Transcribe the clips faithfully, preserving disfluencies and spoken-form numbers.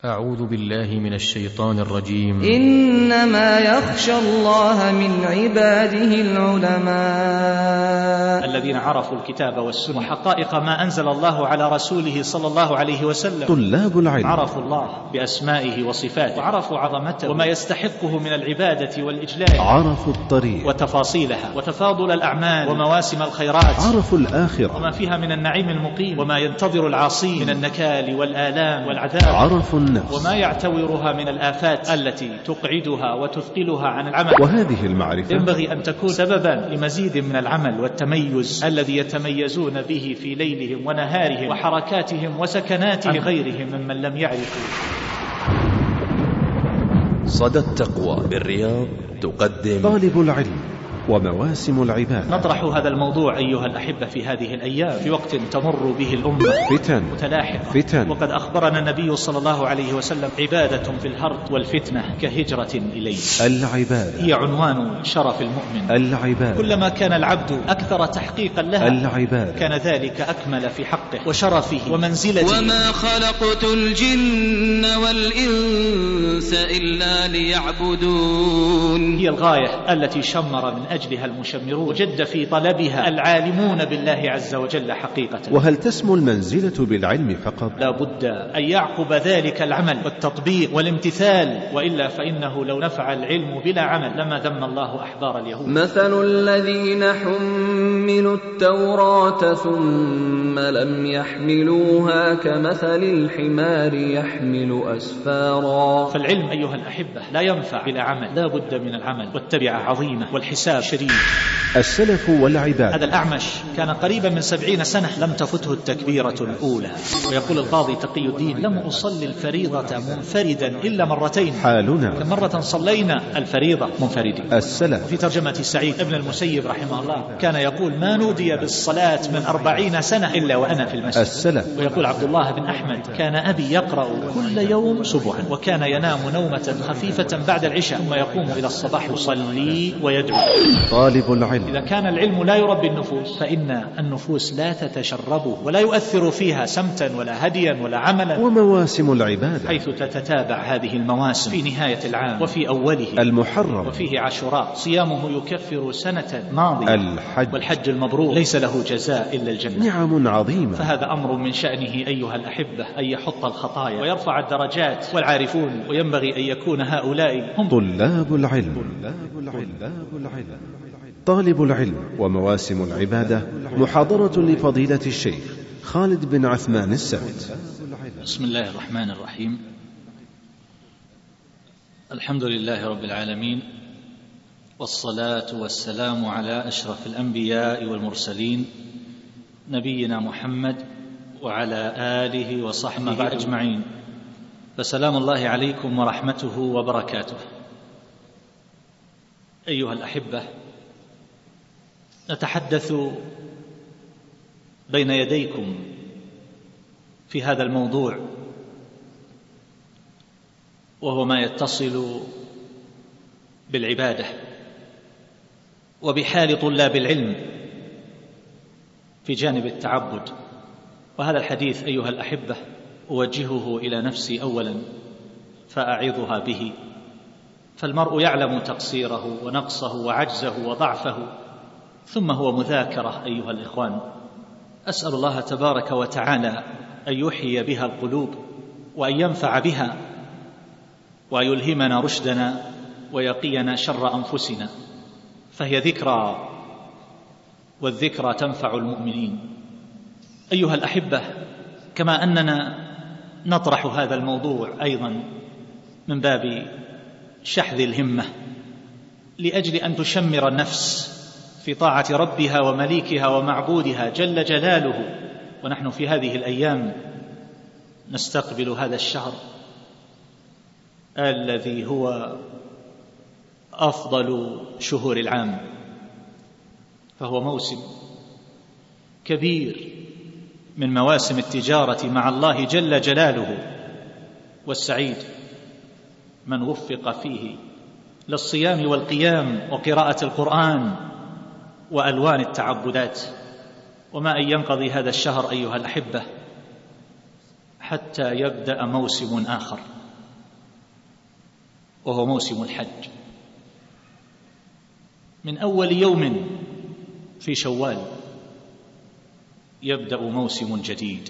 أعوذ بالله من الشيطان الرجيم. إنما يخشى الله من عباده العلماء الذين عرفوا الكتاب والسنة وحقائق ما أنزل الله على رسوله صلى الله عليه وسلم. طلاب العلم عرفوا الله بأسمائه وصفاته وعرفوا عظمته وما يستحقه من العبادة والإجلال. عرفوا الطريق وتفاصيلها وتفاضل الأعمال ومواسم الخيرات. عرفوا الآخرة وما فيها من النعيم المقيم وما ينتظر العاصين من النكال والآلام والعذاب. عرفوا النفس وما يعتورها من الآفات التي تقعدها وتثقلها عن العمل. وهذه المعرفة ينبغي أن تكون سببا لمزيد من العمل والتميز الذي يتميزون به في ليلهم ونهارهم وحركاتهم وسكناتهم غيرهم ممن لم يعرفوا. صدى التقوى بالرياض تقدم طالب العلم ومواسم العباد. نطرح هذا الموضوع أيها الأحبة في هذه الأيام في وقت تمر به الأمة فتن متلاحقة فتن وقد أخبرنا النبي صلى الله عليه وسلم عبادة في الهرد والفتنة كهجرة إليه. العبادة هي عنوان شرف المؤمن. العبادة كلما كان العبد أكثر تحقيقا لها العبادة كان ذلك أكمل في حقه وشرفه ومنزلته. وما خلقت الجن والإنس إلا ليعبدون. هي الغاية التي شمر من أجلها المشمرون وجد في طلبها العالمون بالله عز وجل حقيقة. وهل تسمو المنزلة بالعلم فقط؟ لا بد أن يعقب ذلك العمل والتطبيق والامتثال، وإلا فإنه لو نفع العلم بلا عمل لما ذم الله أحبار اليهود. مثل الذين حملوا التوراة ثم لم يحملوها كمثل الحمار يحمل أسفارا. فالعلم أيها الأحبة لا ينفع بلا عمل، لا بد من العمل والتبعة عظيمة والحساب شريف. السلف والعباد. هذا الأعمش كان قريبا من سبعين سنة لم تفته التكبيرة الأولى، ويقول القاضي تقي الدين: لم أصلي الفريضة منفردا إلا مرتين. حالنا كم مرة صلينا الفريضة منفردين. السلف. في ترجمة سعيد ابن المسيب رحمه الله كان يقول: ما نودي بالصلاة من أربعين سنة إلا وأنا في المسجد. السلف. ويقول عبد الله بن أحمد: كان أبي يقرأ كل يوم صبحا وكان ينام نومة خفيفة بعد العشاء ثم يقوم إلى الصباح يصلي ويدعو. طالب العلم. إذا كان العلم لا يربي النفوس فإن النفوس لا تتشربه ولا يؤثر فيها سمتا ولا هديا ولا عملا. ومواسم العبادة حيث تتتابع هذه المواسم في نهاية العام وفي أوله المحرم وفيه عاشوراء صيامه يكفر سنة ماضية. الحج والحج المبرور ليس له جزاء إلا الجنة. نعم عظيمة. فهذا أمر من شأنه أيها الأحبة أن يحط الخطايا ويرفع الدرجات والعارفون، وينبغي أن يكون هؤلاء هم طلاب العلم. طالب العلم ومواسم العبادة، محاضرة لفضيلة الشيخ خالد بن عثمان السبت. بسم الله الرحمن الرحيم. الحمد لله رب العالمين، والصلاة والسلام على أشرف الأنبياء والمرسلين نبينا محمد وعلى آله وصحبه أجمعين. فسلام الله عليكم ورحمته وبركاته. أيها الأحبة، نتحدث بين يديكم في هذا الموضوع، وهو ما يتصل بالعبادة وبحال طلاب العلم في جانب التعبد. وهذا الحديث أيها الأحبة أوجهه إلى نفسي أولا فأعظها به، فالمرء يعلم تقصيره ونقصه وعجزه وضعفه، ثم هو مذاكرة أيها الإخوان. أسأل الله تبارك وتعالى أن يحيي بها القلوب وأن ينفع بها وأن يلهمنا رشدنا ويقينا شر أنفسنا، فهي ذكرى، والذكرى تنفع المؤمنين. أيها الأحبة، كما أننا نطرح هذا الموضوع أيضا من باب شحذ الهمة لأجل أن تشمر النفس في طاعة ربها ومليكها ومعبودها جل جلاله، ونحن في هذه الأيام نستقبل هذا الشهر الذي هو أفضل شهور العام، فهو موسم كبير من مواسم التجارة مع الله جل جلاله، والسعيد من وفق فيه للصيام والقيام وقراءة القرآن وألوان التعبدات. وما أن ينقضي هذا الشهر أيها الأحبة حتى يبدأ موسم آخر وهو موسم الحج. من أول يوم في شوال يبدأ موسم جديد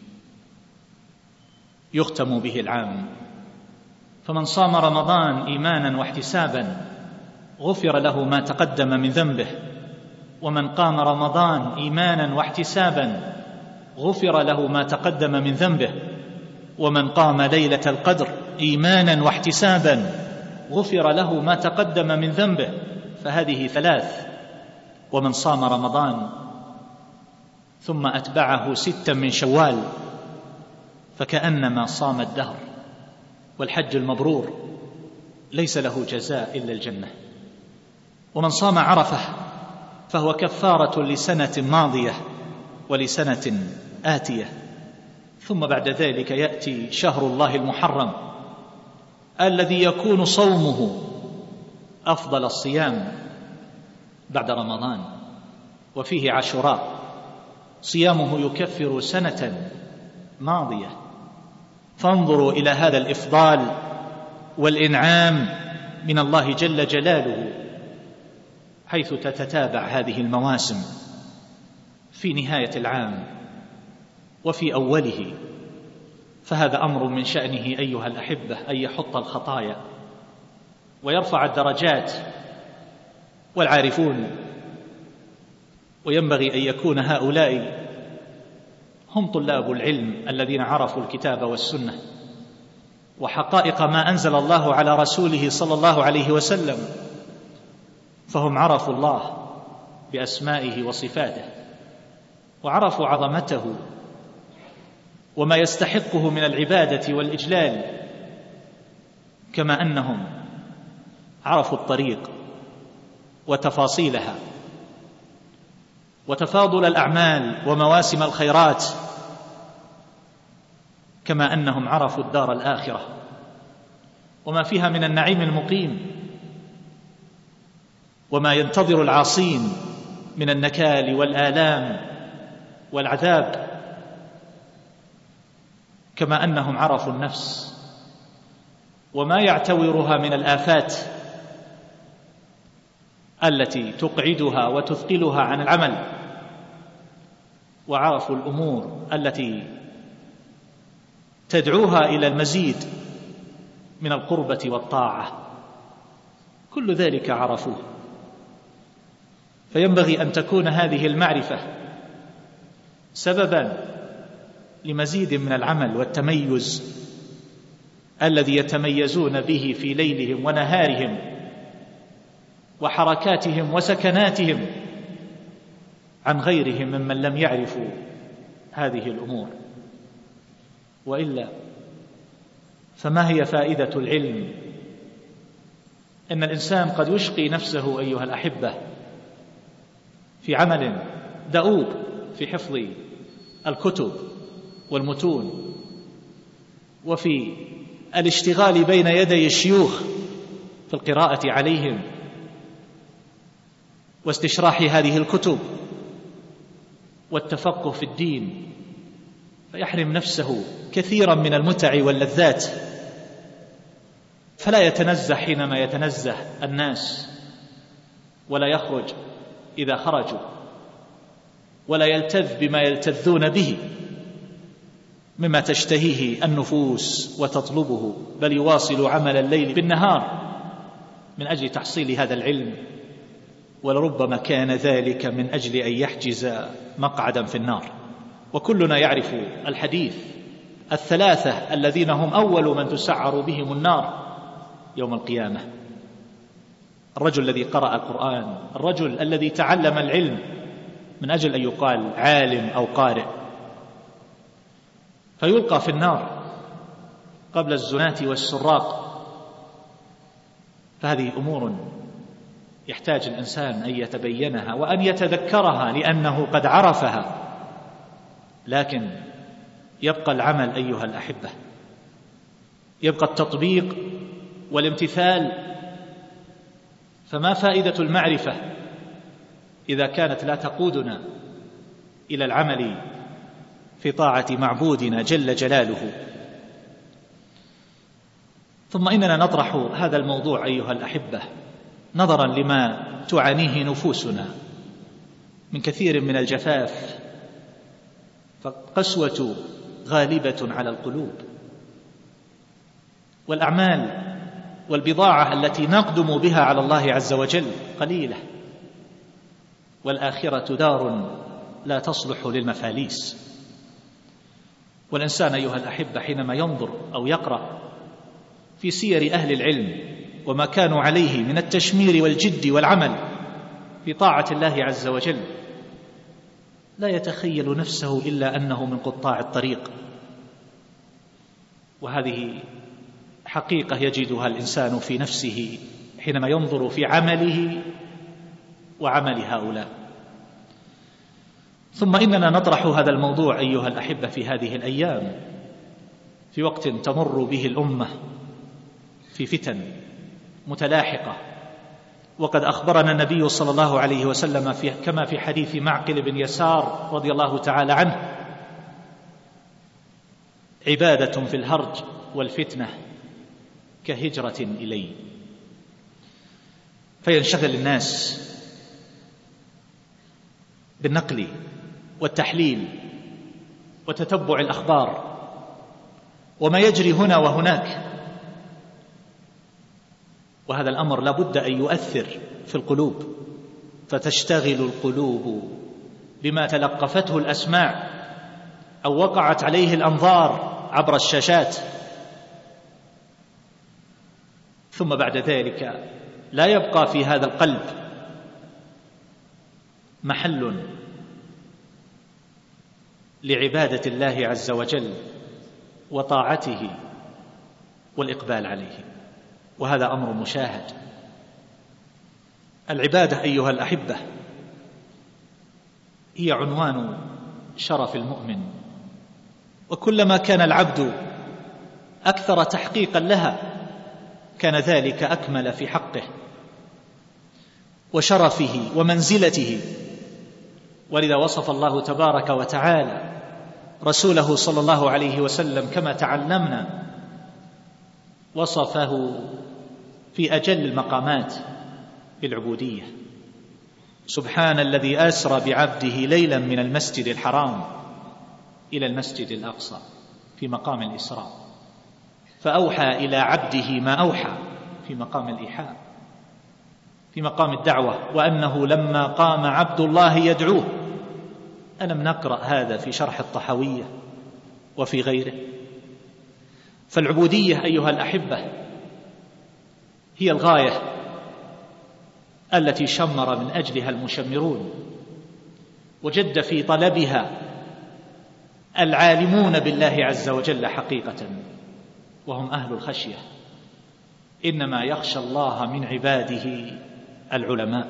يختم به العام. فمن صام رمضان إيمانا واحتسابا غفر له ما تقدم من ذنبه، ومن قام رمضان إيمانا واحتسابا غفر له ما تقدم من ذنبه، ومن قام ليلة القدر إيمانا واحتسابا غفر له ما تقدم من ذنبه. فهذه ثلاث. ومن صام رمضان ثم أتبعه ستا من شوال فكأنما صام الدهر. والحج المبرور ليس له جزاء إلا الجنة. ومن صام عرفة فهو كفارة لسنة ماضية ولسنة آتية. ثم بعد ذلك يأتي شهر الله المحرم الذي يكون صومه أفضل الصيام بعد رمضان، وفيه عاشوراء صيامه يكفر سنة ماضية. فانظروا إلى هذا الإفضال والإنعام من الله جل جلاله حيث تتتابع هذه المواسم في نهاية العام وفي أوله. فهذا أمر من شأنه أيها الأحبة أن يحط الخطايا ويرفع الدرجات. والعارفون، وينبغي أن يكون هؤلاء هم طلاب العلم الذين عرفوا الكتاب والسنة وحقائق ما أنزل الله على رسوله صلى الله عليه وسلم، فهم عرفوا الله بأسمائه وصفاته وعرفوا عظمته وما يستحقه من العبادة والإجلال، كما أنهم عرفوا الطريق وتفاصيلها وتفاضل الأعمال ومواسم الخيرات، كما أنهم عرفوا الدار الآخرة وما فيها من النعيم المقيم وما ينتظر العاصين من النكال والآلام والعذاب، كما أنهم عرفوا النفس وما يعتورها من الآفات التي تقعدها وتثقلها عن العمل، وعرفوا الأمور التي تدعوها إلى المزيد من القربة والطاعة. كل ذلك عرفوه. فينبغي أن تكون هذه المعرفة سببا لمزيد من العمل والتميز الذي يتميزون به في ليلهم ونهارهم وحركاتهم وسكناتهم عن غيرهم ممن لم يعرفوا هذه الأمور. وإلا فما هي فائدة العلم؟ إن الإنسان قد يشقي نفسه أيها الأحبة في عمل دؤوب في حفظ الكتب والمتون وفي الاشتغال بين يدي الشيوخ في القراءة عليهم واستشراح هذه الكتب والتفقه في الدين، فيحرم نفسه كثيرا من المتع واللذات، فلا يتنزه حينما يتنزه الناس، ولا يخرج إذا خرجوا، ولا يلتذ بما يلتذون به مما تشتهيه النفوس وتطلبه، بل يواصل عمل الليل بالنهار من أجل تحصيل هذا العلم، ولربما كان ذلك من أجل أن يحجز مقعدا في النار. وكلنا يعرف الحديث الثلاثة الذين هم أول من تسعر بهم النار يوم القيامة: الرجل الذي قرأ القرآن، الرجل الذي تعلم العلم من أجل أن يقال عالم أو قارئ، فيلقى في النار قبل الزناة والسراق. فهذه أمور يحتاج الإنسان أن يتبينها وأن يتذكرها لأنه قد عرفها، لكن يبقى العمل أيها الأحبة، يبقى التطبيق والامتثال. فما فائدة المعرفة إذا كانت لا تقودنا إلى العمل في طاعة معبودنا جل جلاله. ثم إننا نطرح هذا الموضوع أيها الأحبة نظرا لما تعانيه نفوسنا من كثير من الجفاف، فقسوة غالبة على القلوب، والأعمال والبضاعة التي نقدم بها على الله عز وجل قليلة، والآخرة دار لا تصلح للمفاليس. والإنسان أيها الأحبة حينما ينظر أو يقرأ في سير أهل العلم وما كانوا عليه من التشمير والجد والعمل في طاعة الله عز وجل لا يتخيل نفسه إلا أنه من قطاع الطريق، وهذه حقيقة يجدها الإنسان في نفسه حينما ينظر في عمله وعمل هؤلاء. ثم إننا نطرح هذا الموضوع أيها الأحبة في هذه الأيام في وقت تمر به الأمة في فتن متلاحقة، وقد أخبرنا النبي صلى الله عليه وسلم في كما في حديث معقل بن يسار رضي الله تعالى عنه: عبادة في الهرج والفتنة كهجرة إلي. فينشغل الناس بالنقل والتحليل وتتبع الأخبار وما يجري هنا وهناك، وهذا الأمر لا بد أن يؤثر في القلوب، فتشتغل القلوب بما تلقفته الأسماع أو وقعت عليه الأنظار عبر الشاشات، ثم بعد ذلك لا يبقى في هذا القلب محل لعبادة الله عز وجل وطاعته والإقبال عليه، وهذا أمر مشاهد. العبادة أيها الأحبة هي عنوان شرف المؤمن، وكلما كان العبد أكثر تحقيقا لها كان ذلك أكمل في حقه وشرفه ومنزلته. ولذا وصف الله تبارك وتعالى رسوله صلى الله عليه وسلم كما تعلمنا، وصفه في أجل المقامات بالعبودية: سبحان الذي أسرى بعبده ليلا من المسجد الحرام إلى المسجد الأقصى في مقام الإسراء، فأوحى إلى عبده ما أوحى في مقام الإيحاء، في مقام الدعوة، وأنه لما قام عبد الله يدعوه. ألم نقرأ هذا في شرح الطحاوية وفي غيره؟ فالعبودية أيها الأحبة هي الغاية التي شمر من أجلها المشمرون، وجد في طلبها العالمون بالله عز وجل حقيقة، وهم أهل الخشية. إنما يخشى الله من عباده العلماء.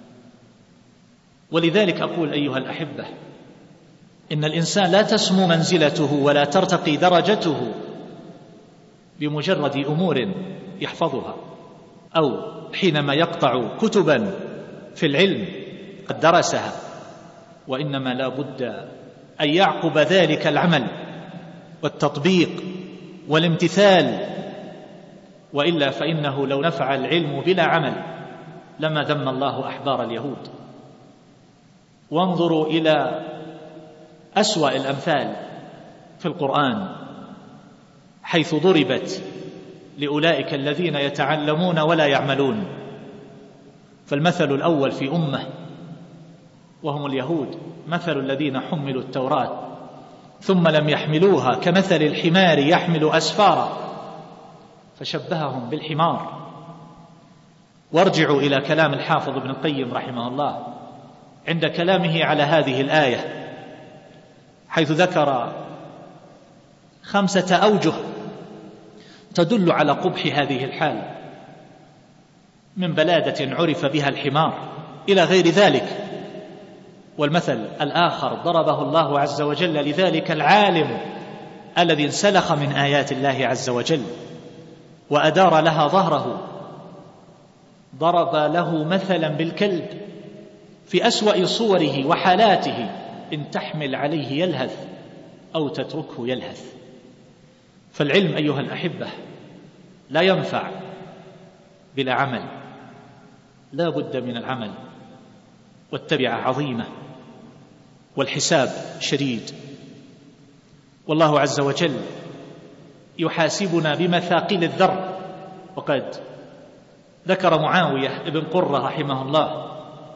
ولذلك أقول أيها الأحبة إن الإنسان لا تسمو منزلته ولا ترتقي درجته بمجرد أمور يحفظها، أو حينما يقطع كتبا في العلم قد درسها، وإنما لا بد أن يعقب ذلك العمل والتطبيق والامتثال، وإلا فإنه لو نفع العلم بلا عمل لما ذم الله أحبار اليهود. وانظروا إلى أسوأ الأمثال في القرآن حيث ضربت لأولئك الذين يتعلمون ولا يعملون. فالمثل الأول في أمة وهم اليهود مثل الذين حملوا التوراة ثم لم يحملوها كمثل الحمار يحمل أسفارا، فشبههم بالحمار. وارجعوا إلى كلام الحافظ ابن القيم رحمه الله عند كلامه على هذه الآية، حيث ذكر خمسة أوجه تدل على قبح هذه الحال، من بلادة عرف بها الحمار إلى غير ذلك. والمثل الآخر ضربه الله عز وجل لذلك العالم الذي انسلخ من آيات الله عز وجل وأدار لها ظهره، ضرب له مثلا بالكلب في أسوأ صوره وحالاته، إن تحمل عليه يلهث أو تتركه يلهث. فالعلم أيها الأحبة لا ينفع بلا عمل، لا بد من العمل، والتبعة عظيمة، والحساب شديد، والله عز وجل يحاسبنا بمثاقيل الذر. وقد ذكر معاوية ابن قرة رحمه الله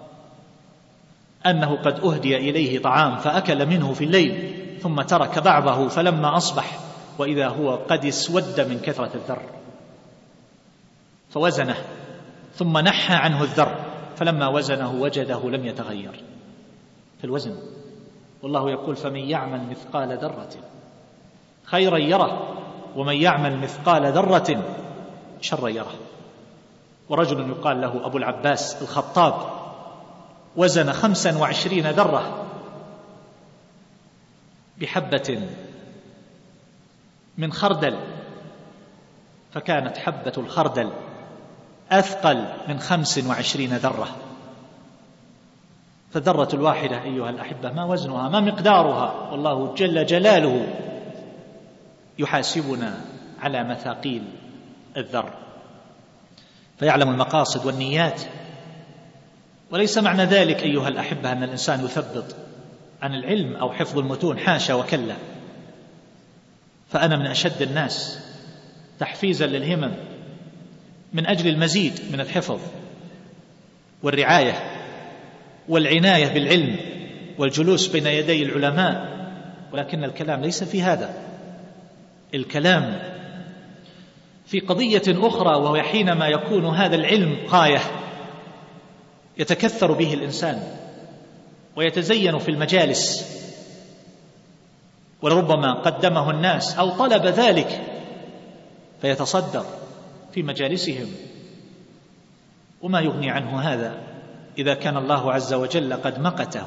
أنه قد أهدي إليه طعام فأكل منه في الليل ثم ترك بعضه، فلما أصبح وإذا هو قد اسود من كثرة الذر، فوزنه ثم نحى عنه الذر، فلما وزنه وجده لم يتغير في الوزن. والله يقول: فمن يعمل مثقال ذرة خيرا يره ومن يعمل مثقال ذرة شرا يره. ورجل يقال له أبو العباس الخطاب وزن خمسا وعشرين ذرة بحبة من خردل، فكانت حبة الخردل أثقل من خمس وعشرين ذرة. فالذرة الواحدة أيها الأحبة ما وزنها، ما مقدارها، والله جل جلاله يحاسبنا على مثاقيل الذر، فيعلم المقاصد والنيات. وليس معنى ذلك أيها الأحبة أن الإنسان يثبط عن العلم أو حفظ المتون، حاشا وكلا. فأنا من أشد الناس تحفيزا للهمم من أجل المزيد من الحفظ والرعاية والعناية بالعلم والجلوس بين يدي العلماء، ولكن الكلام ليس في هذا. الكلام في قضية أخرى، وهي حينما يكون هذا العلم غاية يتكثر به الإنسان ويتزين في المجالس، ولربما قدمه الناس أو طلب ذلك فيتصدر في مجالسهم، وما يغني عنه هذا إذا كان الله عز وجل قد مقته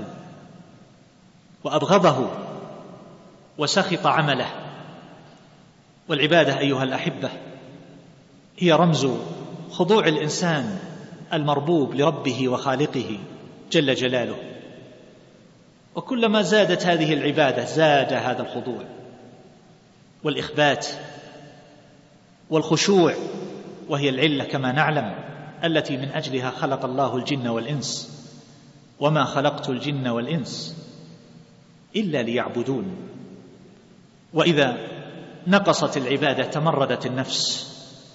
وأبغضه وسخط عمله. والعبادة أيها الأحبة هي رمز خضوع الإنسان المربوب لربه وخالقه جل جلاله، وكلما زادت هذه العبادة زاد هذا الخضوع والإخبات والخشوع، وهي العلة كما نعلم التي من أجلها خلق الله الجن والإنس: وما خلقت الجن والإنس إلا ليعبدون. وإذا نقصت العبادة تمردت النفس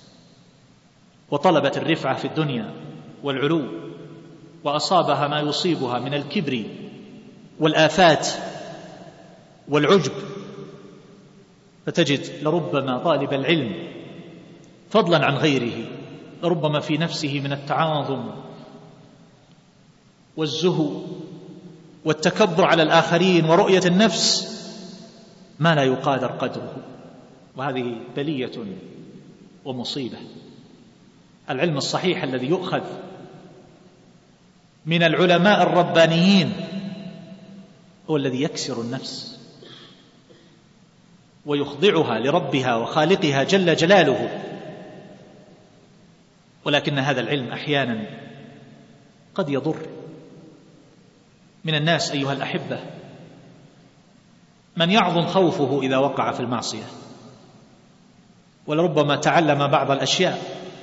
وطلبت الرفعة في الدنيا والعلو، وأصابها ما يصيبها من الكبر والآفات والعجب، فتجد لربما طالب العلم فضلا عن غيره لربما في نفسه من التعاظم والزهو والتكبر على الآخرين ورؤية النفس ما لا يقادر قدره، وهذه بلية ومصيبة. العلم الصحيح الذي يؤخذ من العلماء الربانيين هو الذي يكسر النفس ويخضعها لربها وخالقها جل جلاله. ولكن هذا العلم أحيانا قد يضر. من الناس أيها الأحبة من يعظم خوفه إذا وقع في المعصية، ولربما تعلم بعض الأشياء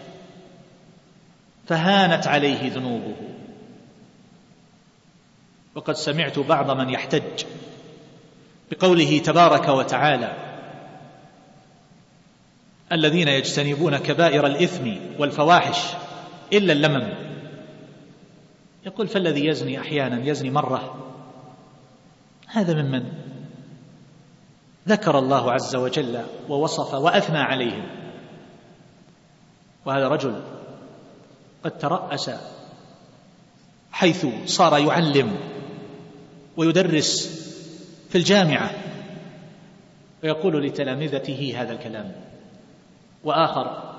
فهانت عليه ذنوبه. وقد سمعت بعض من يحتج بقوله تبارك وتعالى: الذين يجتنبون كبائر الإثم والفواحش إلا اللمم. يقول: فالذي يزني أحيانا يزني مرة، هذا ممن ذكر الله عز وجل ووصف وأثنى عليهم. وهذا رجل قد ترأس حيث صار يعلم ويدرس في الجامعة ويقول لتلامذته هذا الكلام. وآخر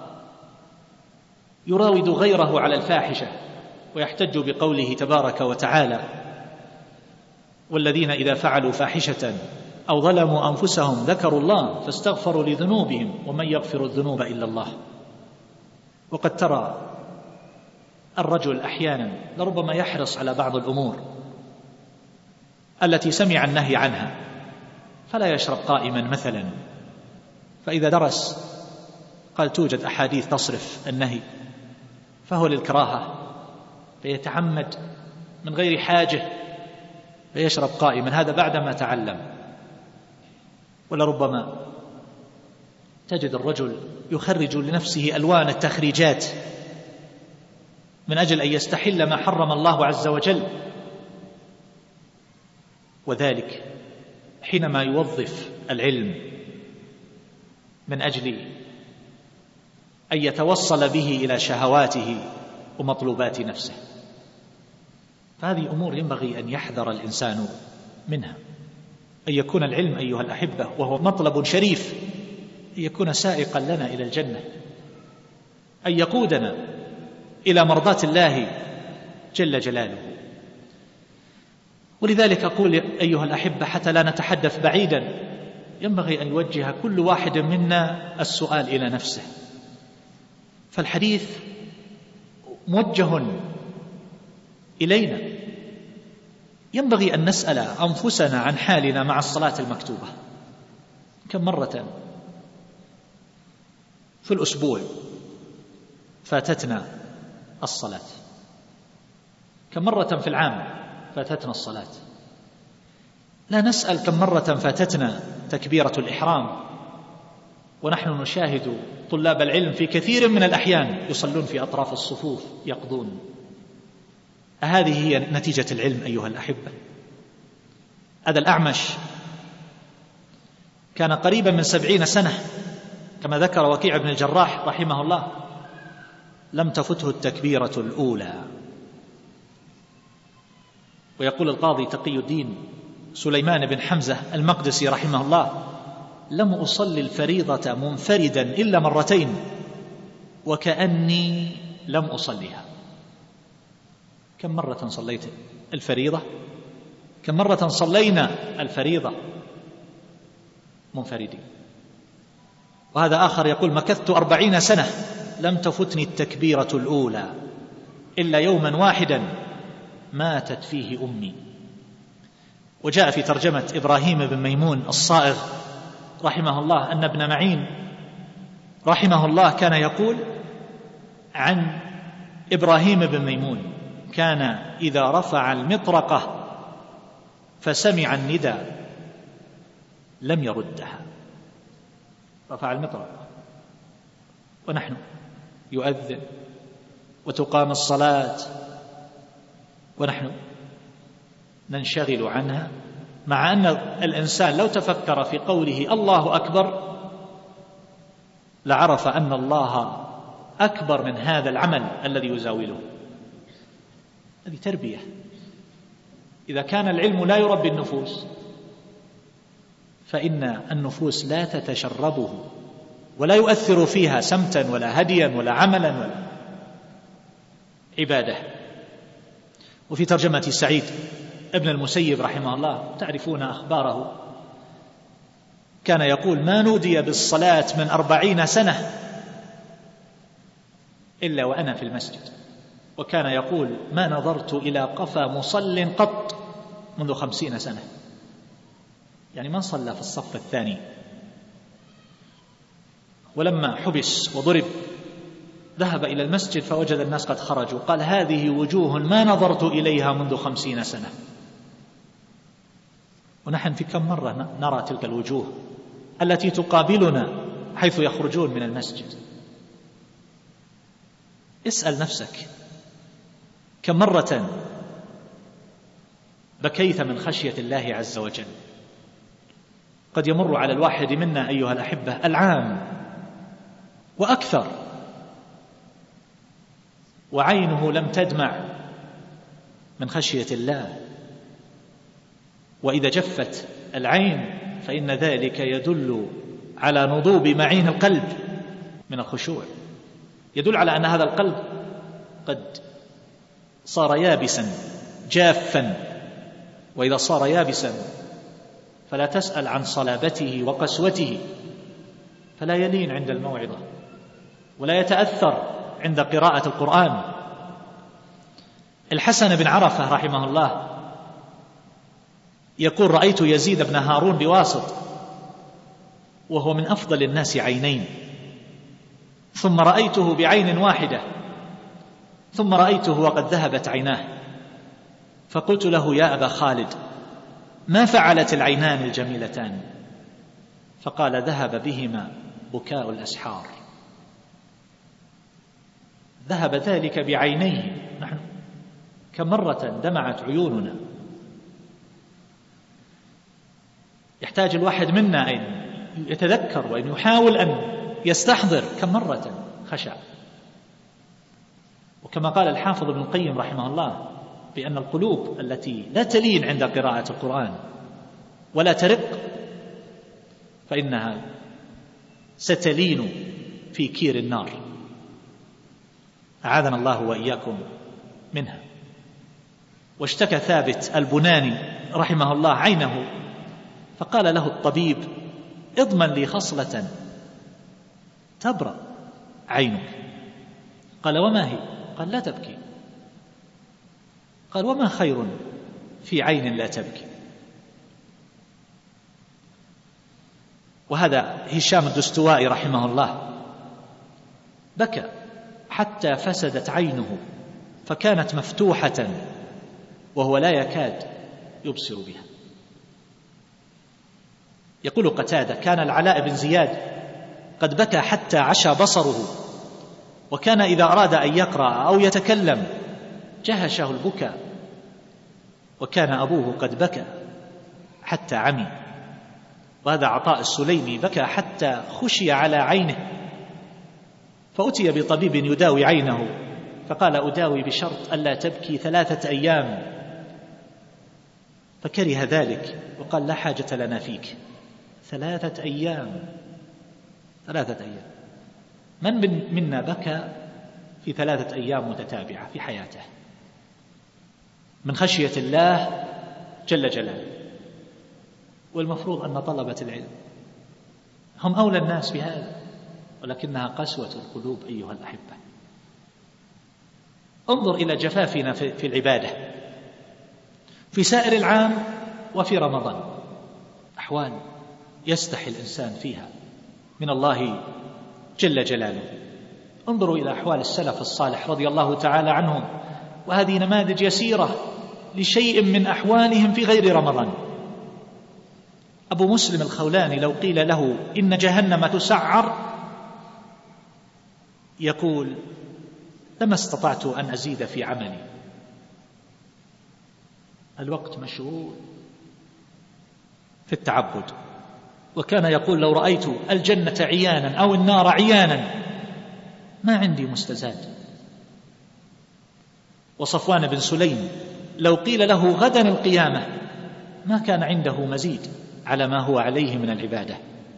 يراود غيره على الفاحشة ويحتج بقوله تبارك وتعالى: والذين إذا فعلوا فاحشة أو ظلموا أنفسهم ذكروا الله فاستغفروا لذنوبهم ومن يغفر الذنوب إلا الله. وقد ترى الرجل أحيانا لربما يحرص على بعض الأمور التي سمع النهي عنها فلا يشرب قائما مثلا، فإذا درس قال توجد أحاديث تصرف النهي فهو للكراهة فيتعمد من غير حاجة فيشرب قائما، هذا بعدما تعلم. ولربما تجد الرجل يخرج لنفسه ألوان التخريجات من أجل أن يستحل ما حرم الله عز وجل، وذلك حينما يوظف العلم من أجل أن يتوصل به إلى شهواته ومطلوبات نفسه. فهذه أمور ينبغي أن يحذر الإنسان منها، أن يكون العلم أيها الأحبة وهو مطلب شريف أن يكون سائقا لنا إلى الجنة، أن يقودنا إلى مرضاة الله جل جلاله. ولذلك أقول أيها الأحبة حتى لا نتحدث بعيدا، ينبغي أن يوجه كل واحد منا السؤال إلى نفسه، فالحديث موجه إلينا. ينبغي أن نسأل أنفسنا عن حالنا مع الصلاة المكتوبة. كم مرة في الأسبوع فاتتنا الصلاة؟ كم مرة في العام فاتتنا الصلاة؟ لا نسأل كم مرة فاتتنا تكبيرة الإحرام ونحن نشاهد طلاب العلم في كثير من الأحيان يصلون في أطراف الصفوف يقضون. هذه هي نتيجة العلم أيها الأحبة. هذا الأعمش كان قريبا من سبعين سنة كما ذكر وكيع بن الجراح رحمه الله، لم تفته التكبيرة الأولى. ويقول القاضي تقي الدين سليمان بن حمزة المقدسي رحمه الله: لم أصلي الفريضة منفردا إلا مرتين وكأني لم أصليها. كم مرة صليت الفريضة؟ كم مرة صلينا الفريضة منفردين؟ وهذا آخر يقول: مكثت أربعين سنة لم تفتني التكبيرة الأولى إلا يوما واحدا ماتت فيه أمي. وجاء في ترجمة إبراهيم بن ميمون الصائغ رحمه الله أن ابن معين رحمه الله كان يقول عن إبراهيم بن ميمون: كان إذا رفع المطرقة فسمع النداء لم يردها. رفع المطرقة ونحن يؤذن وتقام الصلاة ونحن ننشغل عنها، مع أن الإنسان لو تفكر في قوله الله أكبر لعرف أن الله أكبر من هذا العمل الذي يزاوله. هذه تربية. إذا كان العلم لا يربي النفوس فإن النفوس لا تتشربه ولا يؤثر فيها سمتا ولا هديا ولا عملا ولا عبادة. وفي ترجمة سعيد ابن المسيب رحمه الله تعرفون أخباره، كان يقول: ما نودي بالصلاة من أربعين سنة إلا وأنا في المسجد. وكان يقول: ما نظرت إلى قفا مصل قط منذ خمسين سنة. يعني من صلى في الصف الثاني. ولما حبس وضرب ذهب إلى المسجد فوجد الناس قد خرجوا، قال: هذه وجوه ما نظرت إليها منذ خمسين سنة. ونحن في كم مرة نرى تلك الوجوه التي تقابلنا حيث يخرجون من المسجد؟ اسأل نفسك كم مرة بكيت من خشية الله عز وجل؟ قد يمر على الواحد منا أيها الأحبة العام وأكثر وعينه لم تدمع من خشية الله. وإذا جفت العين فإن ذلك يدل على نضوب معين القلب من الخشوع، يدل على أن هذا القلب قد صار يابسا جافا. وإذا صار يابسا فلا تسأل عن صلابته وقسوته، فلا يلين عند الموعظة ولا يتأثر عند قراءة القرآن. الحسن بن عرفة رحمه الله يقول رأيت يزيد بن هارون بواسط وهو من أفضل الناس عينين، ثم رأيته بعين واحدة، ثم رأيته وقد ذهبت عيناه، فقلت له يا أبا خالد ما فعلت العينان الجميلتان؟ فقال ذهب بهما بكاء الأسحار. ذهب ذلك بعينيه، نحن كم مرة دمعت عيوننا. يحتاج الواحد منا أن يتذكر وأن يحاول أن يستحضر كم مرة خشع. وكما قال الحافظ ابن القيم رحمه الله بأن القلوب التي لا تلين عند قراءة القرآن ولا ترق فإنها ستلين في كير النار، أعاذنا الله وإياكم منها. واشتكى ثابت البناني رحمه الله عينه، فقال له الطبيب اضمن لي خصلة تبرأ عينك. قال وما هي؟ قال لا تبكي. قال وما خير في عين لا تبكي؟ وهذا هشام الدستوائي رحمه الله بكى حتى فسدت عينه فكانت مفتوحة وهو لا يكاد يبصر بها. يقول قتادة كان العلاء بن زياد قد بكى حتى عشى بصره، وكان إذا أراد أن يقرأ أو يتكلم جهشه البكاء، وكان أبوه قد بكى حتى عمي. وهذا عطاء السليمي بكى حتى خشي على عينه، فأتي بطبيب يداوي عينه فقال أداوي بشرط ألا تبكي ثلاثة أيام، فكره ذلك وقال لا حاجة لنا فيك. ثلاثة أيام ثلاثة أيام من منا بكى في ثلاثة أيام متتابعة في حياته من خشية الله جل جلاله؟ والمفروض أن طلبة العلم هم أولى الناس بهذا، ولكنها قسوة القلوب أيها الأحبة. انظر إلى جفافنا في العبادة في سائر العام وفي رمضان، أحوال يستحي الإنسان فيها من الله جل جلاله. انظروا إلى أحوال السلف الصالح رضي الله تعالى عنهم، وهذه نماذج يسيرة لشيء من أحوالهم في غير رمضان. أبو مسلم الخولاني لو قيل له إن جهنم تسعر يقول لما استطعت أن أزيد في عملي، الوقت مشغول في التعبد. وكان يقول لو رأيت الجنة عيانا أو النار عيانا ما عندي مستزاد. وصفوان بن سليم لو قيل له غدا القيامة ما كان عنده مزيد على ما هو عليه من العبادة.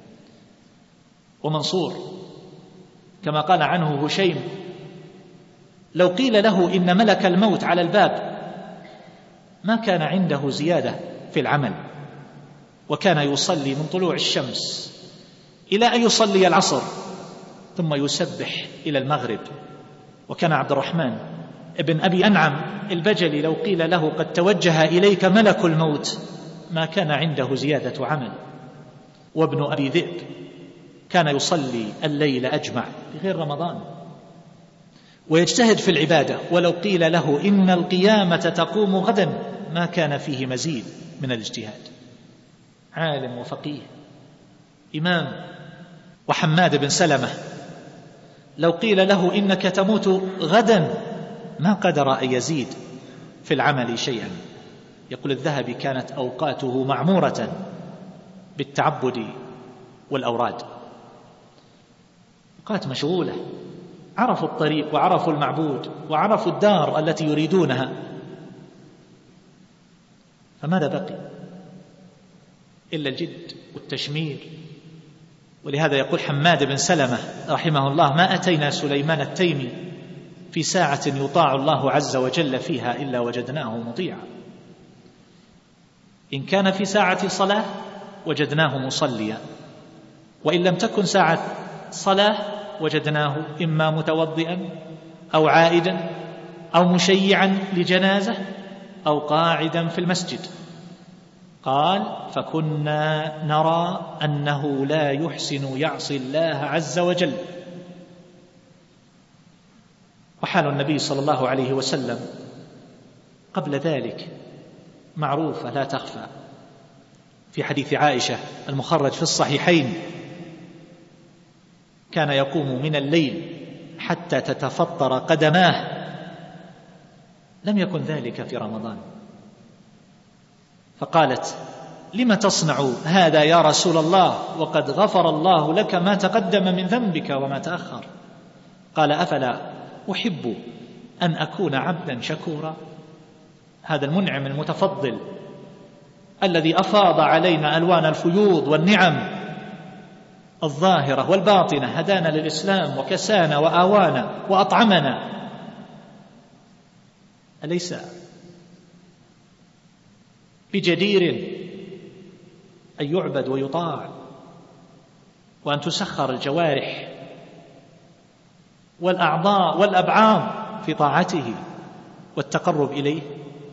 ومنصور كما قال عنه هشيم لو قيل له إن ملك الموت على الباب ما كان عنده زيادة في العمل، وكان يصلي من طلوع الشمس إلى أن يصلي العصر ثم يسبح إلى المغرب. وكان عبد الرحمن ابن أبي أنعم البجلي لو قيل له قد توجه إليك ملك الموت ما كان عنده زيادة عمل. وابن أبي ذئب كان يصلي الليل أجمع بغير رمضان ويجتهد في العبادة، ولو قيل له إن القيامة تقوم غدا ما كان فيه مزيد من الاجتهاد. عالم وفقيه إمام. وحماد بن سلمة لو قيل له إنك تموت غدا ما قدر أن يزيد في العمل شيئا. يقول الذهبي كانت أوقاته معمورة بالتعبد والأوراد، أوقات مشغولة، عرفوا الطريق وعرفوا المعبود وعرفوا الدار التي يريدونها، فماذا بقي إلا الجد والتشمير. ولهذا يقول حماد بن سلمة رحمه الله ما أتينا سليمان التيمي في ساعة يطاع الله عز وجل فيها إلا وجدناه مطيعا. إن كان في ساعة صلاة وجدناه مصليا، وإن لم تكن ساعة صلاة وجدناه إما متوضئا أو عائدا أو مشيعا لجنازة أو قاعدا في المسجد. قال: فكنا نرى أنه لا يحسن يعصي الله عز وجل. وحال النبي صلى الله عليه وسلم قبل ذلك معروفة لا تخفى، في حديث عائشة المخرج في الصحيحين: كان يقوم من الليل حتى تتفطر قدماه. لم يكن ذلك في رمضان، فقالت: لم تصنع هذا يا رسول الله وقد غفر الله لك ما تقدم من ذنبك وما تأخر؟ قال: أفلا أحب أن أكون عبدا شكورا. هذا المنعم المتفضل الذي أفاض علينا ألوان الفيوض والنعم الظاهرة والباطنة، هدانا للإسلام وكسانا وآوانا وأطعمنا، أليس بجدير أن يعبد ويطاع وأن تسخر الجوارح والأعضاء والأبعاض في طاعته والتقرب إليه؟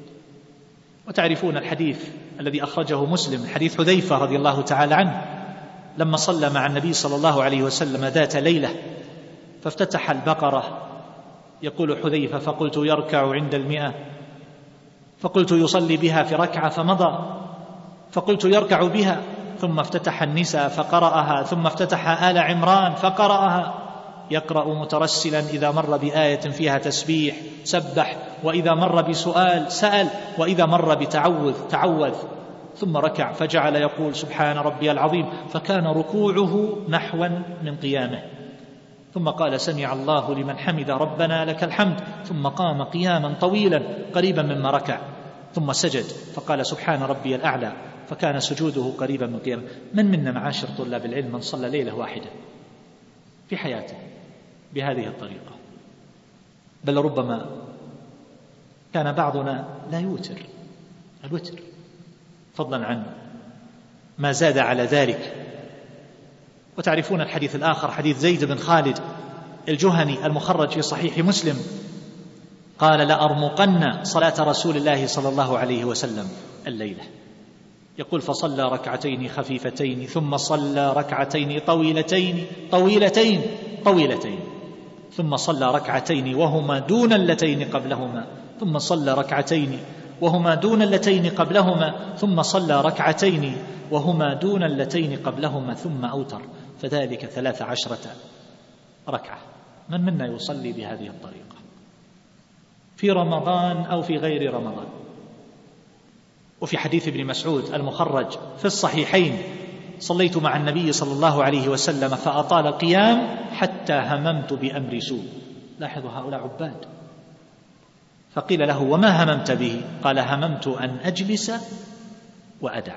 وتعرفون الحديث الذي أخرجه مسلم، حديث حذيفة رضي الله تعالى عنه، لما صلى مع النبي صلى الله عليه وسلم ذات ليلة فافتتح البقرة، يقول حذيفة: فقلت يركع عند المئة، فقلت يصلي بها في ركعة فمضى، فقلت يركع بها، ثم افتتح النساء فقرأها، ثم افتتح آل عمران فقرأها، يقرأ مترسلا إذا مر بآية فيها تسبيح سبح، وإذا مر بسؤال سأل، وإذا مر بتعوذ تعوذ، ثم ركع فجعل يقول: سبحان ربي العظيم، فكان ركوعه نحوا من قيامه، ثم قال: سمع الله لمن حمد ربنا لك الحمد، ثم قام قياما طويلا قريبا مما ركع، ثم سجد فقال: سبحان ربي الأعلى، فكان سجوده قريبا من قيامه. من منا معاشر طلاب العلم من صلى ليلة واحدة في حياته بهذه الطريقة؟ بل ربما كان بعضنا لا يوتر الوتر، فضلا عن ما زاد على ذلك. وتعرفون الحديث الآخر، حديث زيد بن خالد الجهني المخرج في صحيح مسلم، قال: لأرمقن صلاة رسول الله صلى الله عليه وسلم الليلة. يقول: فصلى ركعتين خفيفتين، ثم صلى ركعتين طويلتين طويلتين طويلتين، ثم صلى ركعتين وهما دون اللتين قبلهما، ثم صلى ركعتين وهما دون اللتين قبلهما، ثم صلى ركعتين وهما دون اللتين قبلهما، ثم أوتر، فذلك ثلاث عشرة ركعة. من منا يصلي بهذه الطريقة في رمضان أو في غير رمضان؟ وفي حديث ابن مسعود المخرج في الصحيحين: صليت مع النبي صلى الله عليه وسلم فأطال القيام حتى هممت بأمر سوء. لاحظوا هؤلاء عباد. فقيل له: وما هممت به؟ قال: هممت أن أجلس وأدع.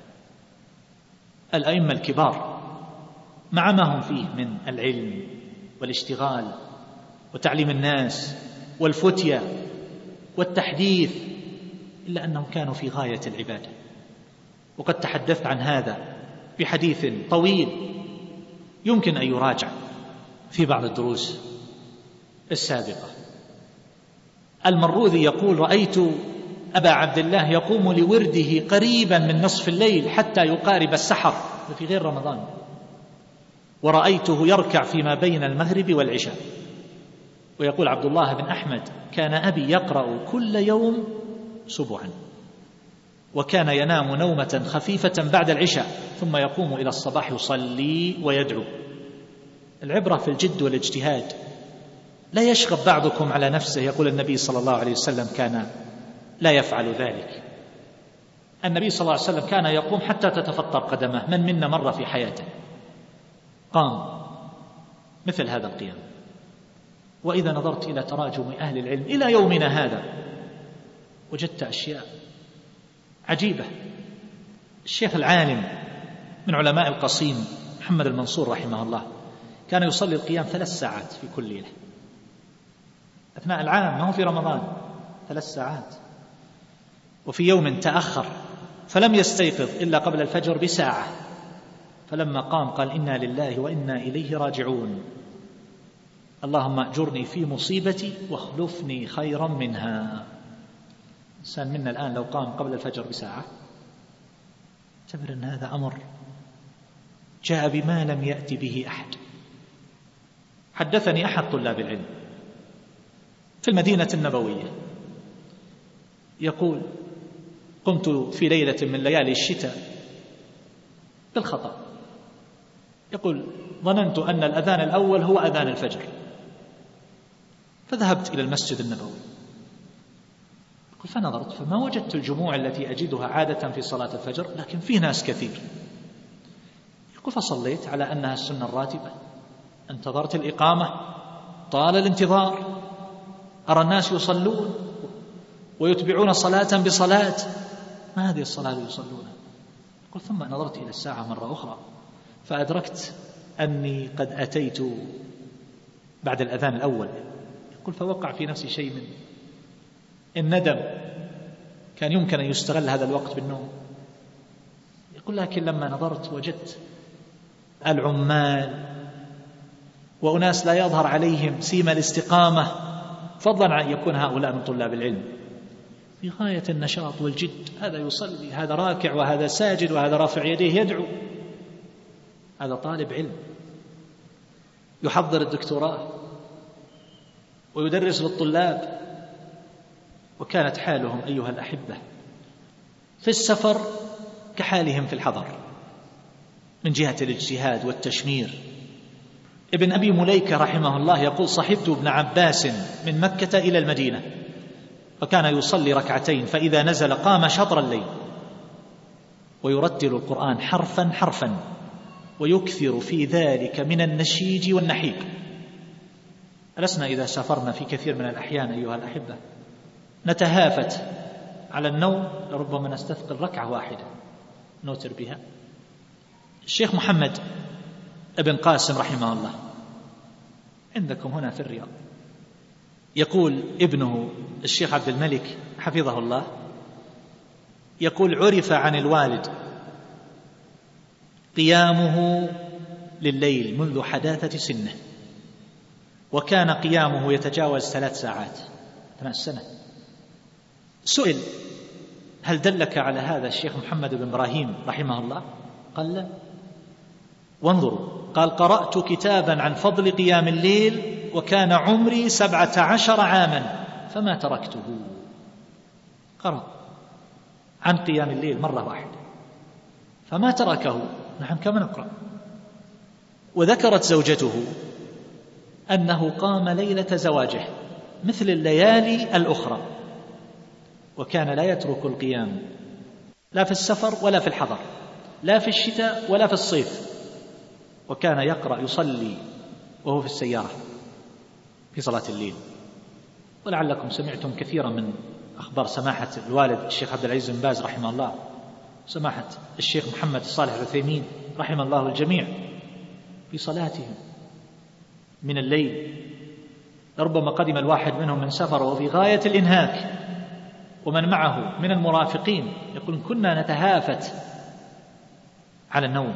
الأئمة الكبار مع ما هم فيه من العلم والاشتغال وتعليم الناس والفتية والتحديث، إلا أنهم كانوا في غاية العبادة. وقد تحدثت عن هذا بحديث طويل يمكن أن يراجع في بعض الدروس السابقة. المروذي يقول: رأيت أبا عبد الله يقوم لورده قريبا من نصف الليل حتى يقارب السحر، في غير رمضان، ورأيته يركع فيما بين المغرب والعشاء. ويقول عبد الله بن أحمد: كان أبي يقرأ كل يوم سبعا، وكان ينام نومة خفيفة بعد العشاء، ثم يقوم إلى الصباح يصلي ويدعو. العبرة في الجد والاجتهاد. لا يشغب بعضكم على نفسه. يقول النبي صلى الله عليه وسلم: كان لا يفعل ذلك. النبي صلى الله عليه وسلم كان يقوم حتى تتفطر قدمه. من منا مر في حياته قام مثل هذا القيام؟ وإذا نظرت إلى تراجم أهل العلم إلى يومنا هذا وجدت أشياء عجيبة. الشيخ العالم من علماء القصيم محمد المنصور رحمه الله كان يصلي القيام ثلاث ساعات في كل ليلة أثناء العام، ما هو في رمضان، ثلاث ساعات. وفي يوم تأخر فلم يستيقظ إلا قبل الفجر بساعة، فلما قام قال: إنا لله وإنا إليه راجعون، اللهم أجرني في مصيبتي واخلفني خيرا منها. إنسان منا الآن لو قام قبل الفجر بساعة اعتبر أن هذا أمر جاء بما لم يأتي به أحد. حدثني أحد طلاب العلم في المدينة النبوية يقول: قمت في ليلة من ليالي الشتاء بالخطأ، يقول: ظننت أن الأذان الأول هو أذان الفجر، فذهبت إلى المسجد النبوي، يقول: فنظرت فما وجدت الجموع التي أجدها عادة في صلاة الفجر، لكن في ناس كثير. يقول: فصليت على أنها السنة الراتبة، انتظرت الإقامة، طال الانتظار، أرى الناس يصلون ويتبعون صلاة بصلاة، ما هذه الصلاة اللي يصلونها؟ يقول: ثم نظرت إلى الساعة مرة أخرى فأدركت أني قد أتيت بعد الأذان الأول. يقول: فوقع في نفسي شيء من الندم، كان يمكن أن يستغل هذا الوقت بالنوم. يقول: لكن لما نظرت وجدت العمال وأناس لا يظهر عليهم سيما الاستقامة، فضلا عن يكون هؤلاء من طلاب العلم، في غاية النشاط والجد، هذا يصلي، هذا راكع، وهذا ساجد، وهذا رافع يديه يدعو، هذا طالب علم يحضر الدكتوراه ويدرس للطلاب. وكانت حالهم أيها الأحبة في السفر كحالهم في الحضر من جهة الاجتهاد والتشمير. ابن أبي مليكة رحمه الله يقول: صحبت ابن عباس من مكة إلى المدينة، فكان يصلي ركعتين، فإذا نزل قام شطر الليل ويرتل القرآن حرفا حرفا، ويكثر في ذلك من النشيج والنحيق. ألسنا إذا سافرنا في كثير من الأحيان أيها الأحبة نتهافت على النوم، لربما نستثقل ركعة واحدة نوتر بها. الشيخ محمد ابن قاسم رحمه الله عندكم هنا في الرياض، يقول ابنه الشيخ عبد الملك حفظه الله، يقول: عرف عن الوالد قيامه لليل منذ حداثة سنه، وكان قيامه يتجاوز ثلاث ساعات أثناء السنة. سئل: هل دلك على هذا الشيخ محمد بن إبراهيم رحمه الله؟ قال: لا. وانظروا، قال: قرأت كتابا عن فضل قيام الليل وكان عمري سبعة عشر عاما فما تركته. قرأ عن قيام الليل مرة واحدة فما تركه. نحن كما نقرأ. وذكرت زوجته أنه قام ليلة زواجه مثل الليالي الأخرى، وكان لا يترك القيام لا في السفر ولا في الحضر، لا في الشتاء ولا في الصيف، وكان يقرأ يصلي وهو في السيارة في صلاة الليل. ولعلكم سمعتم كثيرا من أخبار سماحة الوالد الشيخ عبد العزيز بن باز رحمه الله، سماحة الشيخ محمد الصالح العثيمين رحمه الله الجميع في صلاتهم من الليل. ربما قدم الواحد منهم من سفر وفي غاية الإنهاك، ومن معه من المرافقين يقول: كنا نتهافت على النوم،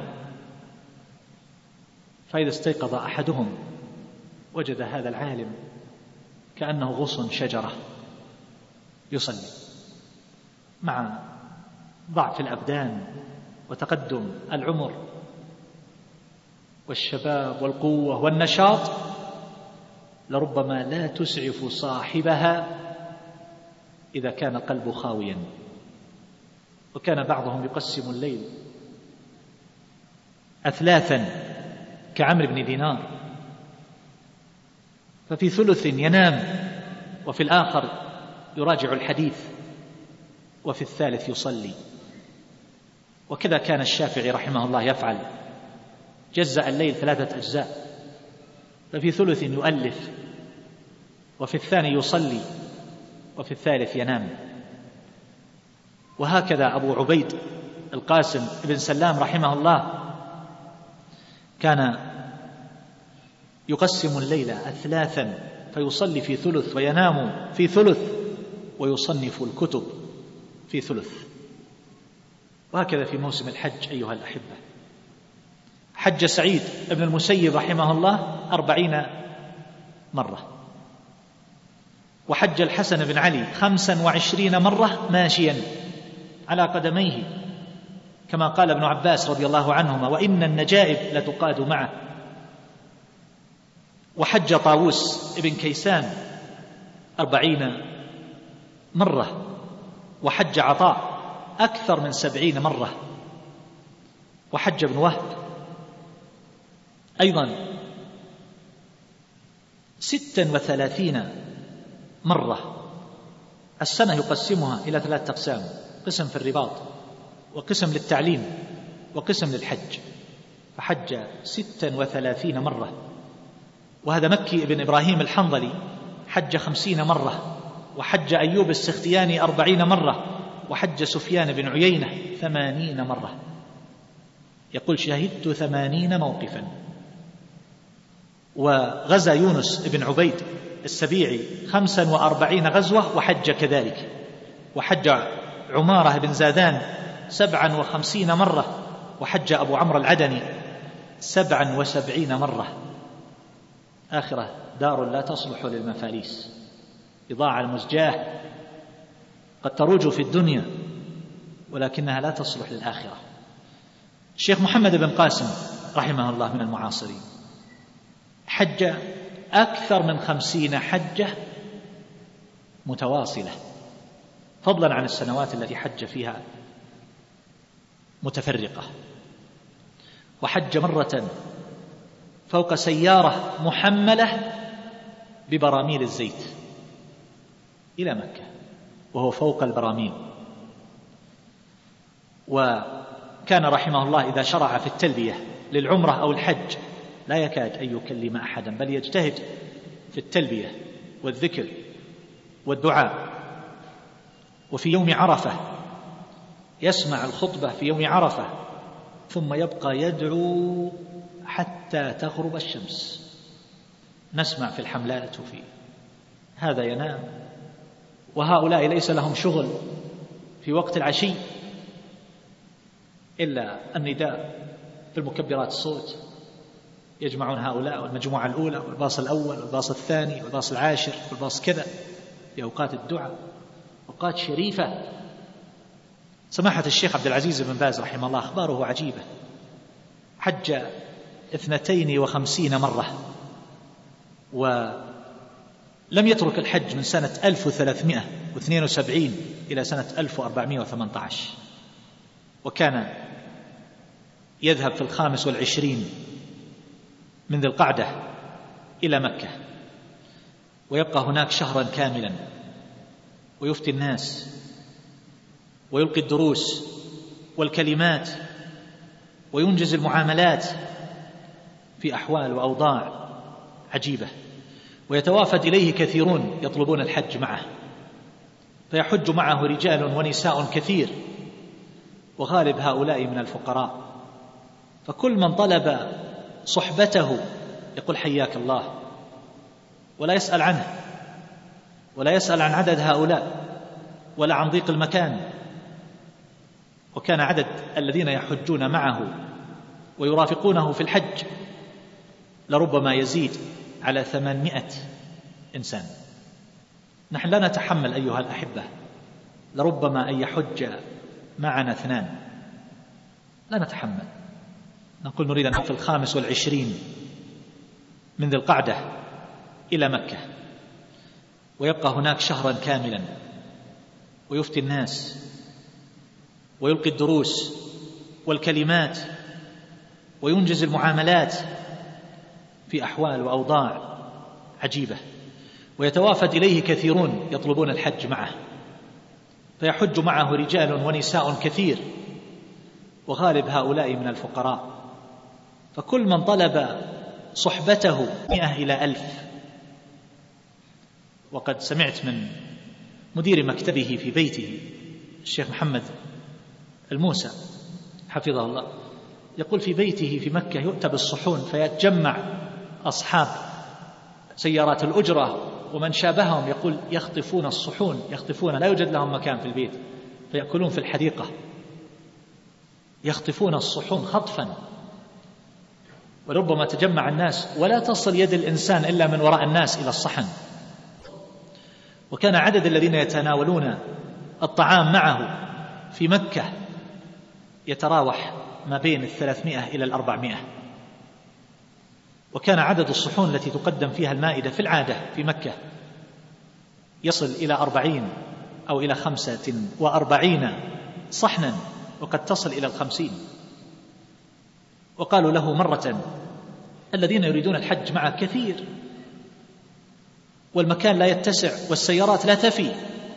فإذا استيقظ أحدهم وجد هذا العالم كأنه غصن شجرة يصلي، مع ضعف الأبدان وتقدم العمر والشباب والقوة والنشاط، لربما لا تسعف صاحبها إذا كان قلبه خاويا. وكان بعضهم يقسم الليل أثلاثا كعمرو بن دينار، ففي ثلث ينام، وفي الآخر يراجع الحديث، وفي الثالث يصلي. وكذا كان الشافعي رحمه الله يفعل، جزأ الليل ثلاثة أجزاء، ففي ثلث يؤلف، وفي الثاني يصلي، وفي الثالث ينام. وهكذا أبو عبيد القاسم بن سلام رحمه الله كان يقسم الليل أثلاثا، فيصلي في ثلث وينام في ثلث ويصنف الكتب في ثلث. وهكذا في موسم الحج أيها الأحبة، حج سعيد بن المسيب رحمه الله أربعين مرة، وحج الحسن بن علي خمسا وعشرين مرة ماشيا على قدميه، كما قال ابن عباس رضي الله عنهما: وإن النجائب لتقاد معه. وحج طاووس ابن كيسان أربعين مرة، وحج عطاء أكثر من سبعين مرة، وحج ابن وهب أيضا ستا وثلاثين مرة. السنة يقسمها إلى ثلاثة أقسام: قسم في الرباط، وقسم للتعليم، وقسم للحج. فحج ستا وثلاثين مرة. وهذا مكي ابن إبراهيم الحنظلي حج خمسين مرة، وحج أيوب السختياني أربعين مرة، وحج سفيان بن عيينة ثمانين مرة. يقول: شهدت ثمانين موقفا. وغزا يونس بن عبيد السبيعي خمسا وأربعين غزوة وحج كذلك. وحج عمارة بن زادان سبعا وخمسين مرة، وحج أبو عمرو العدني سبعا وسبعين مرة. آخرة دار لا تصلح للمفاليس، بضاعة المزجاة قد تروج في الدنيا ولكنها لا تصلح للآخرة. الشيخ محمد بن قاسم رحمه الله من المعاصرين حج أكثر من خمسين حجة متواصلة، فضلا عن السنوات التي حج فيها متفرقة. وحج مرة فوق سيارة محملة ببراميل الزيت إلى مكة وهو فوق البراميل. وكان رحمه الله إذا شرع في التلبية للعمرة أو الحج لا يكاد أن يكلم أحدا، بل يجتهد في التلبية والذكر والدعاء. وفي يوم عرفة يسمع الخطبة في يوم عرفة ثم يبقى يدعو حتى تغرب الشمس. نسمع في الحملات وفي هذا ينام، وهؤلاء ليس لهم شغل في وقت العشي إلا النداء في المكبرات الصوت. يجمعون هؤلاء والمجموعة الأولى والباص الأول والباص الثاني والباص العاشر والباص كذا في أوقات الدعاء، أوقات شريفة. سماحة الشيخ عبد العزيز بن باز رحمه الله أخباره عجيبة، حج اثنتين وخمسين مرة، ولم يترك الحج من سنة ألف وثلاثمائة واثنين وسبعين إلى سنة ألف وأربعمائة وثمانية عشر. وكان يذهب في الخامس والعشرين من ذي القعدة إلى مكة، ويبقى هناك شهرا كاملا، ويفتي الناس ويلقي الدروس والكلمات وينجز المعاملات في أحوال وأوضاع عجيبة. ويتوافد إليه كثيرون يطلبون الحج معه، فيحج معه رجال ونساء كثير، وغالب هؤلاء من الفقراء. فكل من طلب صحبته يقول: حياك الله، ولا يسأل عنه، ولا يسأل عن عدد هؤلاء ولا عن ضيق المكان. وكان عدد الذين يحجون معه ويرافقونه في الحج لربما يزيد على ثمانمائة إنسان. نحن لا نتحمل أيها الأحبة لربما أن يحج معنا اثنان، لا نتحمل. نقول نريد أن في الخامس والعشرين من ذي القعدة إلى مكة، ويبقى هناك شهرا كاملا، ويفتي الناس ويلقي الدروس والكلمات وينجز المعاملات في أحوال وأوضاع عجيبة. ويتوافد إليه كثيرون يطلبون الحج معه، فيحج معه رجال ونساء كثير، وغالب هؤلاء من الفقراء. فكل من طلب صحبته مئة إلى ألف. وقد سمعت من مدير مكتبه في بيته الشيخ محمد الموسى حفظه الله يقول: في بيته في مكة يؤتى بالصحون فيتجمع أصحاب سيارات الأجرة ومن شابههم، يقول يخطفون الصحون، يخطفون، لا يوجد لهم مكان في البيت فيأكلون في الحديقة، يخطفون الصحون خطفا. وربما تجمع الناس ولا تصل يد الإنسان إلا من وراء الناس إلى الصحن. وكان عدد الذين يتناولون الطعام معه في مكة يتراوح ما بين الثلاثمائة إلى الأربعمائة. وكان عدد الصحون التي تقدم فيها المائدة في العادة في مكة يصل إلى أربعين أو إلى خمسة وأربعين صحنا، وقد تصل إلى الخمسين. وقالوا له مرة: الذين يريدون الحج معك كثير والمكان لا يتسع والسيارات لا تفي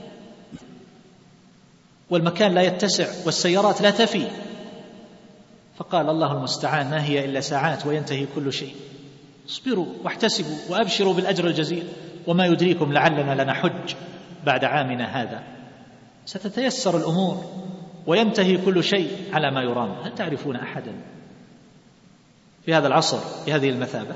والمكان لا يتسع والسيارات لا تفي فقال: الله المستعان، ما هي إلا ساعات وينتهي كل شيء، اصبروا واحتسبوا وأبشروا بالأجر الجزيل، وما يدريكم لعلنا لنحج بعد عامنا هذا، ستتيسر الأمور وينتهي كل شيء على ما يرام. هل تعرفون أحدا في هذا العصر بهذه المثابة؟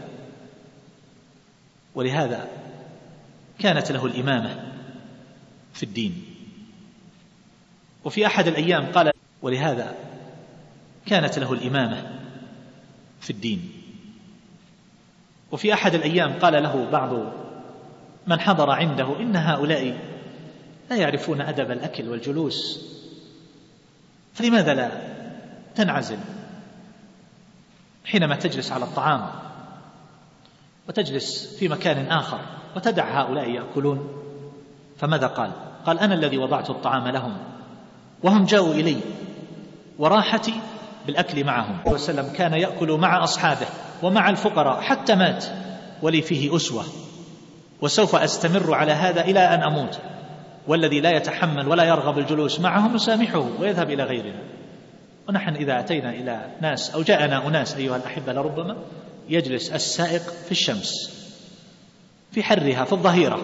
ولهذا كانت له الإمامة في الدين. وفي أحد الأيام قال: ولهذا كانت له الإمامة في الدين. وفي أحد الأيام قال له بعض من حضر عنده: إن هؤلاء لا يعرفون أدب الأكل والجلوس، فلماذا لا تنعزل حينما تجلس على الطعام وتجلس في مكان آخر وتدع هؤلاء يأكلون؟ فماذا قال؟ قال: أنا الذي وضعت الطعام لهم وهم جاءوا إلي، وراحتي بالأكل معهم. وسلم كان يأكل مع أصحابه ومع الفقراء حتى مات، ولي فيه أسوة، وسوف أستمر على هذا إلى أن أموت. والذي لا يتحمل ولا يرغب الجلوس معهم نسامحه ويذهب إلى غيرنا. ونحن إذا أتينا إلى ناس أو جاءنا أناس أيها الأحبة لربما يجلس السائق في الشمس في حرها في الظهيرة،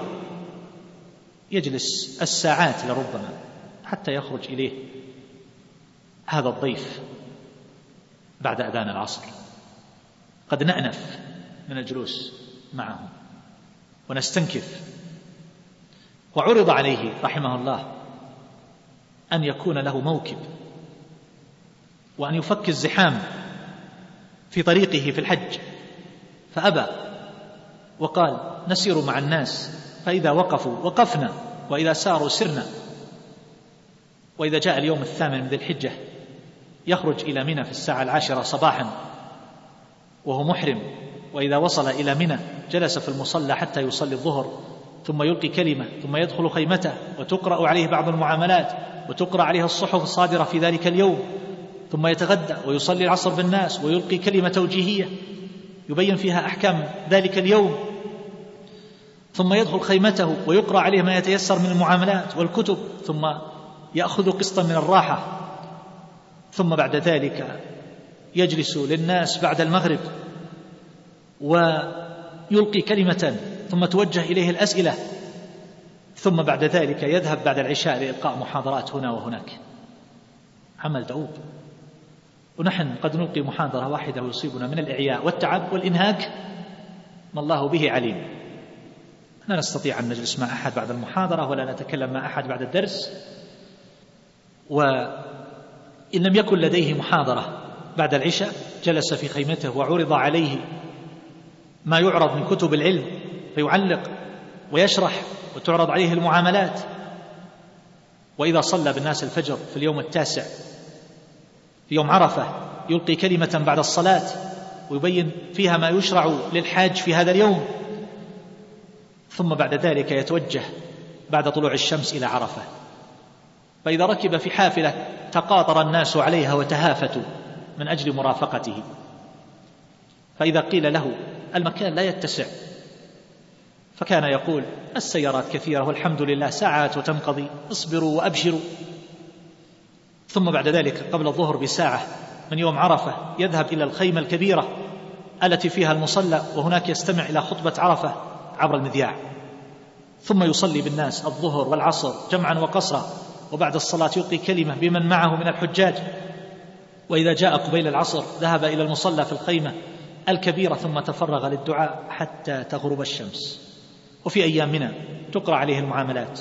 يجلس الساعات لربما حتى يخرج إليه هذا الضيف بعد أذان العصر. قد نأنف من الجلوس معهم ونستنكف. وعرض عليه رحمه الله أن يكون له موكب وأن يفك الزحام في طريقه في الحج، فأبى وقال: نسير مع الناس، فإذا وقفوا وقفنا، وإذا ساروا سرنا. وإذا جاء اليوم الثامن من ذي الحجة يخرج إلى منى في الساعة العاشرة صباحا وهو محرم، وإذا وصل إلى منى جلس في المصلى حتى يصلي الظهر، ثم يلقي كلمة، ثم يدخل خيمته وتقرأ عليه بعض المعاملات وتقرأ عليه الصحف الصادرة في ذلك اليوم، ثم يتغدى ويصلي العصر بالناس ويلقي كلمة توجيهية يبين فيها أحكام ذلك اليوم، ثم يدخل خيمته ويقرأ عليه ما يتيسر من المعاملات والكتب، ثم يأخذ قسطا من الراحة، ثم بعد ذلك يجلس للناس بعد المغرب ويلقي كلمة ثم توجه إليه الأسئلة، ثم بعد ذلك يذهب بعد العشاء لإلقاء محاضرات هنا وهناك. عمل دؤوب. ونحن قد نلقي محاضرة واحدة ويصيبنا من الإعياء والتعب والإنهاك ما الله به عليم. لا نستطيع أن نجلس مع أحد بعد المحاضرة ولا نتكلم مع أحد بعد الدرس. وإن لم يكن لديه محاضرة بعد العشاء جلس في خيمته وعرض عليه ما يعرض من كتب العلم فيعلق ويشرح وتعرض عليه المعاملات. وإذا صلى بالناس الفجر في اليوم التاسع في يوم عرفة يلقي كلمة بعد الصلاة ويبين فيها ما يشرع للحاج في هذا اليوم، ثم بعد ذلك يتوجه بعد طلوع الشمس إلى عرفة. فإذا ركب في حافلة تقاطر الناس عليها وتهافتوا من أجل مرافقته، فإذا قيل له المكان لا يتسع فكان يقول: السيارات كثيرة والحمد لله، ساعات وتنقضي، اصبروا وأبشروا. ثم بعد ذلك قبل الظهر بساعة من يوم عرفة يذهب إلى الخيمة الكبيرة التي فيها المصلى، وهناك يستمع إلى خطبة عرفة عبر المذياع، ثم يصلي بالناس الظهر والعصر جمعا وقصرا، وبعد الصلاة يلقي كلمة بمن معه من الحجاج. وإذا جاء قبيل العصر ذهب إلى المصلى في الخيمة الكبيرة ثم تفرغ للدعاء حتى تغرب الشمس. وفي أيامنا تقرأ عليه المعاملات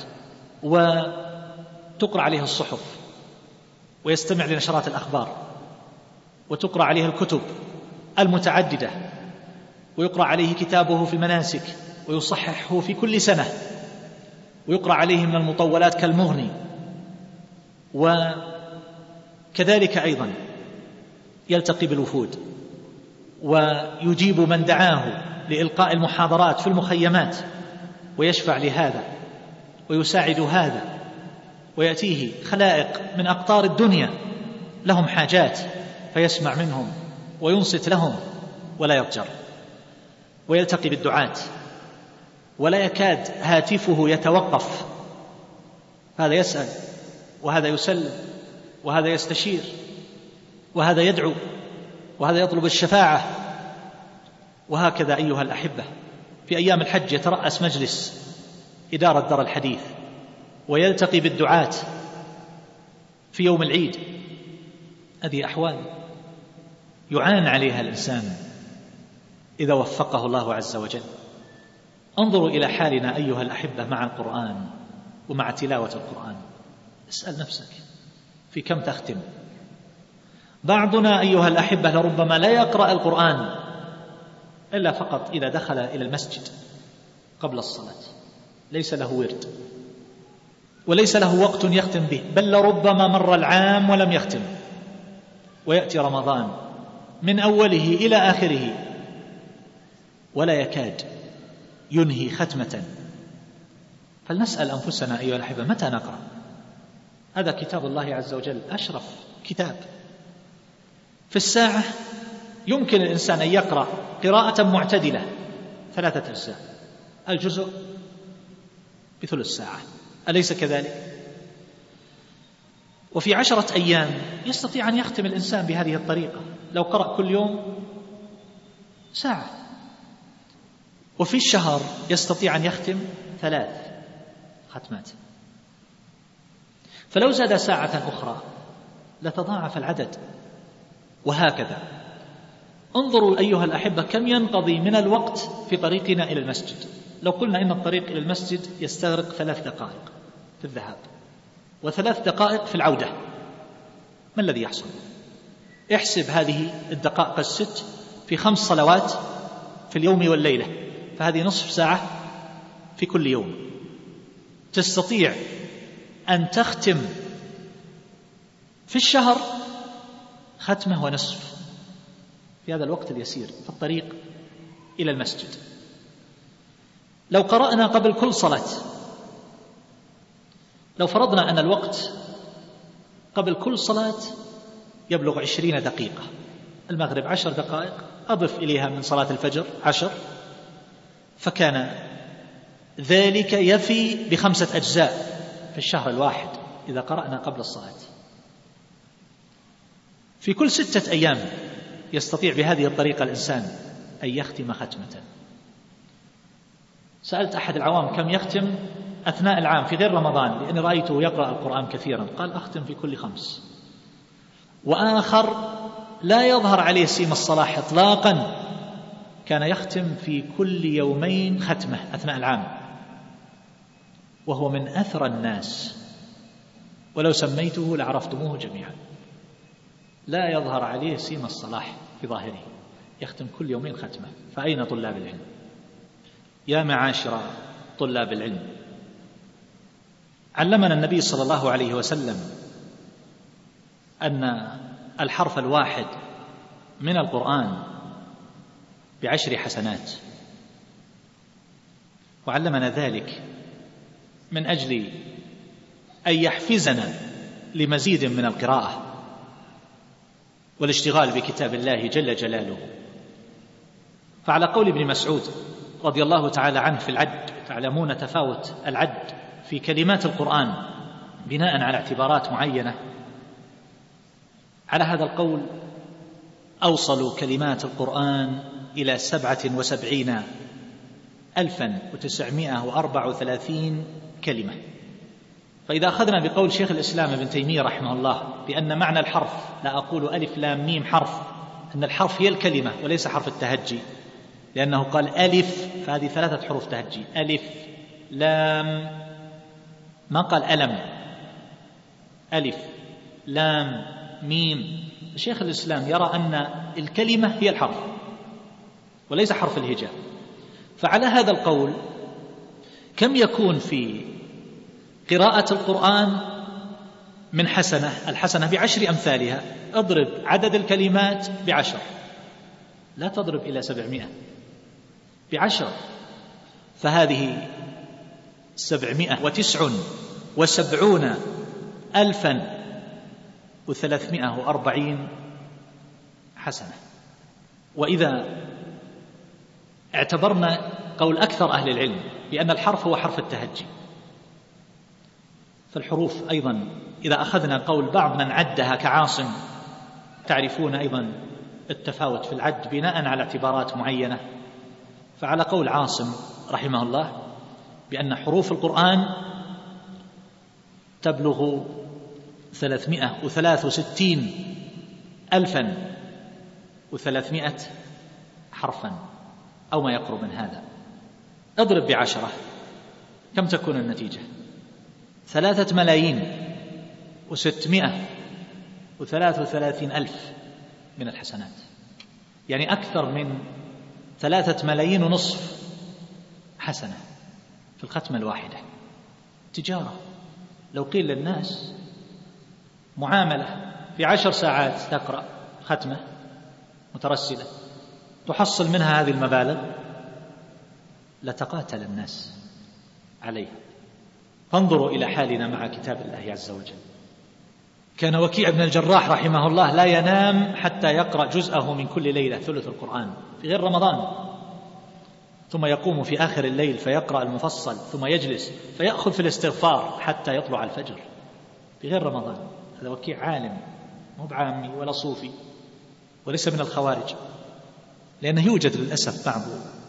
وتقرأ عليه الصحف ويستمع لنشرات الأخبار وتقرأ عليه الكتب المتعددة ويقرأ عليه كتابه في المناسك ويصححه في كل سنة ويقرأ عليه من المطولات كالمغني كذلك أيضا يلتقي بالوفود ويجيب من دعاه لإلقاء المحاضرات في المخيمات، ويشفع لهذا ويساعد هذا، ويأتيه خلائق من أقطار الدنيا لهم حاجات فيسمع منهم وينصت لهم ولا يضجر. ويلتقي بالدعاة ولا يكاد هاتفه يتوقف، هذا يسأل وهذا يسلم وهذا يستشير وهذا يدعو وهذا يطلب الشفاعة. وهكذا أيها الأحبة في أيام الحج يترأس مجلس إدارة دار الحديث، ويلتقي بالدعاة في يوم العيد. هذه أحوال يعان عليها الإنسان إذا وفقه الله عز وجل. انظروا إلى حالنا أيها الأحبة مع القرآن ومع تلاوة القرآن. اسأل نفسك في كم تختم. بعضنا أيها الأحبة لربما لا يقرأ القرآن إلا فقط إذا دخل إلى المسجد قبل الصلاة، ليس له ورد وليس له وقت يختم به، بل لربما مر العام ولم يختم، ويأتي رمضان من أوله إلى آخره ولا يكاد ينهي ختمة. فلنسأل أنفسنا أيها الأحبة متى نقرأ؟ هذا كتاب الله عز وجل أشرف كتاب. في الساعة يمكن الإنسان أن يقرأ قراءة معتدلة ثلاثة أجزاء، الجزء بثلث ساعة، أليس كذلك؟ وفي عشرة أيام يستطيع أن يختم الإنسان بهذه الطريقة لو قرأ كل يوم ساعة. وفي الشهر يستطيع أن يختم ثلاث ختمات، فلو زاد ساعة أخرى لتضاعف العدد. وهكذا انظروا أيها الأحبة كم ينقضي من الوقت في طريقنا إلى المسجد. لو قلنا إن الطريق إلى المسجد يستغرق ثلاث دقائق في الذهاب وثلاث دقائق في العودة، ما الذي يحصل؟ احسب هذه الدقائق الست في خمس صلوات في اليوم والليلة، فهذه نصف ساعة في كل يوم. تستطيع أن تختم في الشهر ختمة ونصف في هذا الوقت اليسير في الطريق إلى المسجد. لو قرأنا قبل كل صلاة، لو فرضنا أن الوقت قبل كل صلاة يبلغ عشرين دقيقة، المغرب عشر دقائق، أضف إليها من صلاة الفجر عشر، فكان ذلك يفي بخمسة أجزاء في الشهر الواحد إذا قرأنا قبل الصلاة. في كل ستة أيام يستطيع بهذه الطريقة الإنسان أن يختم ختمة. سألت أحد العوام كم يختم أثناء العام في غير رمضان، لأني رأيته يقرأ القرآن كثيرا، قال أختم في كل خمس. وآخر لا يظهر عليه سيم الصلاح إطلاقا كان يختم في كل يومين ختمة أثناء العام، وهو من أثرى الناس، ولو سميته لعرفتموه جميعا. لا يظهر عليه سيم الصلاح في ظاهره، يختم كل يومين ختمة. فأين طلاب العلم؟ يا معاشر طلاب العلم، علمنا النبي صلى الله عليه وسلم أن الحرف الواحد من القرآن بعشر حسنات، وعلمنا ذلك من أجل أن يحفزنا لمزيد من القراءة والاشتغال بكتاب الله جل جلاله. فعلى قول ابن مسعود رضي الله تعالى عنه في العد، تعلمون تفاوت العد في كلمات القرآن بناء على اعتبارات معينة، على هذا القول أوصلوا كلمات القرآن إلى سبعة وسبعين ألفا وتسعمائة وأربعة وثلاثين كلمة. فإذا أخذنا بقول شيخ الإسلام ابن تيمية رحمه الله بأن معنى الحرف، لا أقول ألف لام ميم حرف، أن الحرف هي الكلمة وليس حرف التهجي، لأنه قال ألف، فهذه ثلاثة حروف تهجي، ألف لام، ما قال ألم، ألف لام ميم. شيخ الإسلام يرى أن الكلمة هي الحرف وليس حرف الهجاء. فعلى هذا القول كم يكون في قراءة القرآن من حسنة، الحسنة بعشر أمثالها. اضرب عدد الكلمات بعشر، لا تضرب إلى سبعمائة، بعشر، فهذه سبعمائة وتسع وسبعون ألفا وثلاثمائة وأربعين حسنة. وإذا اعتبرنا قول أكثر أهل العلم بأن الحرف هو حرف التهجي، فالحروف أيضا إذا أخذنا قول بعض من عدها كعاصم، تعرفون أيضا التفاوت في العد بناء على اعتبارات معينة، فعلى قول عاصم رحمه الله بأن حروف القرآن تبلغ ثلاثمائة وثلاث وستين ألفا وثلاثمائة حرفا أو ما يقرب من هذا. اضرب بعشرة، كم تكون النتيجة؟ ثلاثة ملايين وستمائة وثلاث وثلاثين ألف من الحسنات، يعني أكثر من ثلاثة ملايين ونصف حسنة في الختمة الواحدة. تجارة، لو قيل للناس معاملة في عشر ساعات تقرأ ختمة مترسلة تحصل منها هذه المبالغ، لتقاتل الناس عليها. فانظروا إلى حالنا مع كتاب الله عز وجل. كان وكيع بن الجراح رحمه الله لا ينام حتى يقرأ جزءه من كل ليلة، ثلث القرآن في غير رمضان، ثم يقوم في آخر الليل فيقرأ المفصل، ثم يجلس فيأخذ في الاستغفار حتى يطلع الفجر في غير رمضان. هذا وكيع عالم، مو بعامي ولا صوفي وليس من الخوارج، لأنه يوجد للأسف بعض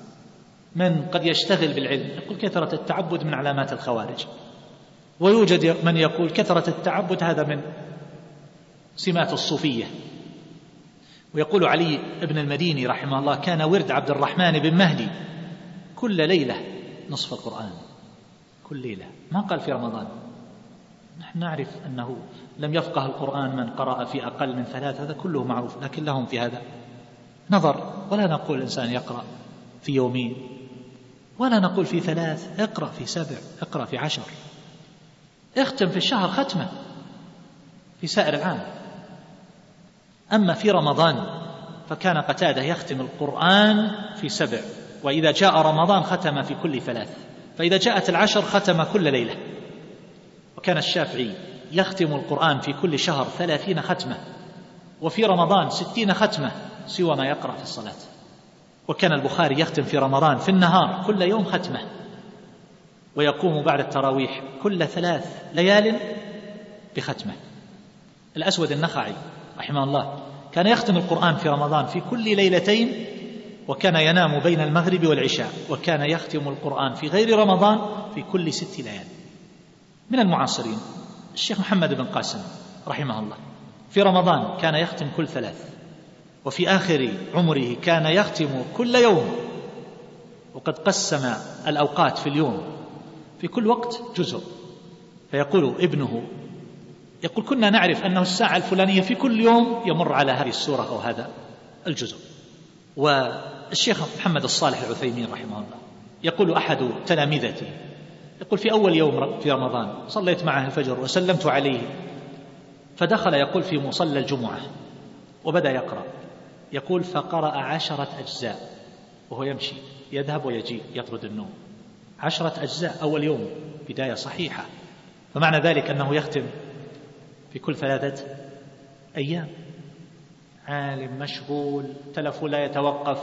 من قد يشتغل بالعلم يقول كثرة التعبد من علامات الخوارج، ويوجد من يقول كثرة التعبد هذا من سمات الصوفية. ويقول علي بن المديني رحمه الله كان ورد عبد الرحمن بن مهدي كل ليلة نصف القرآن، كل ليلة، ما قال في رمضان. نحن نعرف أنه لم يفقه القرآن من قرأ في أقل من ثلاث، هذا كله معروف، لكن لهم في هذا نظر. ولا نقول الإنسان يقرأ في يومين، ولا نقول في ثلاث، اقرأ في سبع، اقرأ في عشر، اختم في الشهر ختمة في سائر العام. أما في رمضان فكان قتادة يختم القرآن في سبع، وإذا جاء رمضان ختم في كل ثلاث، فإذا جاءت العشر ختم كل ليلة. وكان الشافعي يختم القرآن في كل شهر ثلاثين ختمة، وفي رمضان ستين ختمة سوى ما يقرأ في الصلاة. وكان البخاري يختم في رمضان في النهار كل يوم ختمة، ويقوم بعد التراويح كل ثلاث ليال بختمة. الأسود النخعي رحمه الله كان يختم القرآن في رمضان في كل ليلتين، وكان ينام بين المغرب والعشاء، وكان يختم القرآن في غير رمضان في كل ست ليال. من المعاصرين الشيخ محمد بن قاسم رحمه الله في رمضان كان يختم كل ثلاث، وفي آخر عمره كان يختم كل يوم، وقد قسم الأوقات في اليوم في كل وقت جزء. فيقول ابنه، يقول كنا نعرف أنه الساعة الفلانية في كل يوم يمر على هذه السورة أو هذا الجزء. والشيخ محمد الصالح العثيمين رحمه الله يقول أحد تلامذتي، يقول في أول يوم في رمضان صليت معه الفجر وسلمت عليه، فدخل يقول في مصلى الجمعة وبدأ يقرأ، يقول فقرأ عشرة أجزاء وهو يمشي يذهب ويجي يطرد النوم. عشرة أجزاء أول يوم، بداية صحيحة. فمعنى ذلك أنه يختم في كل ثلاثة أيام. عالم مشغول، تلف لا يتوقف،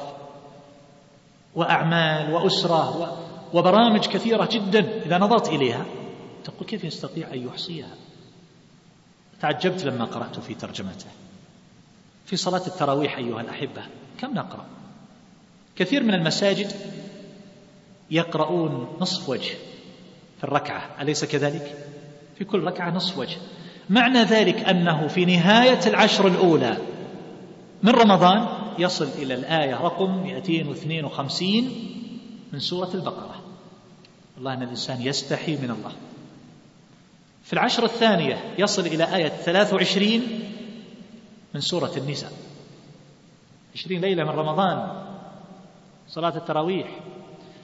وأعمال وأسرة وبرامج كثيرة جدا، إذا نظرت إليها تقول كيف يستطيع أن يحصيها. تعجبت لما قرأت في ترجمته. في صلاة التراويح أيها الأحبة كم نقرأ؟ كثير من المساجد يقرؤون نصف وجه في الركعة، أليس كذلك؟ في كل ركعة نصف وجه. معنى ذلك أنه في نهاية العشر الأولى من رمضان يصل إلى الآية رقم مئتين واثنين وخمسين من سورة البقرة. والله أن الإنسان يستحي من الله. في العشر الثانية يصل إلى آية ثلاث وعشرين من سورة النساء. عشرين ليلة من رمضان صلاة التراويح.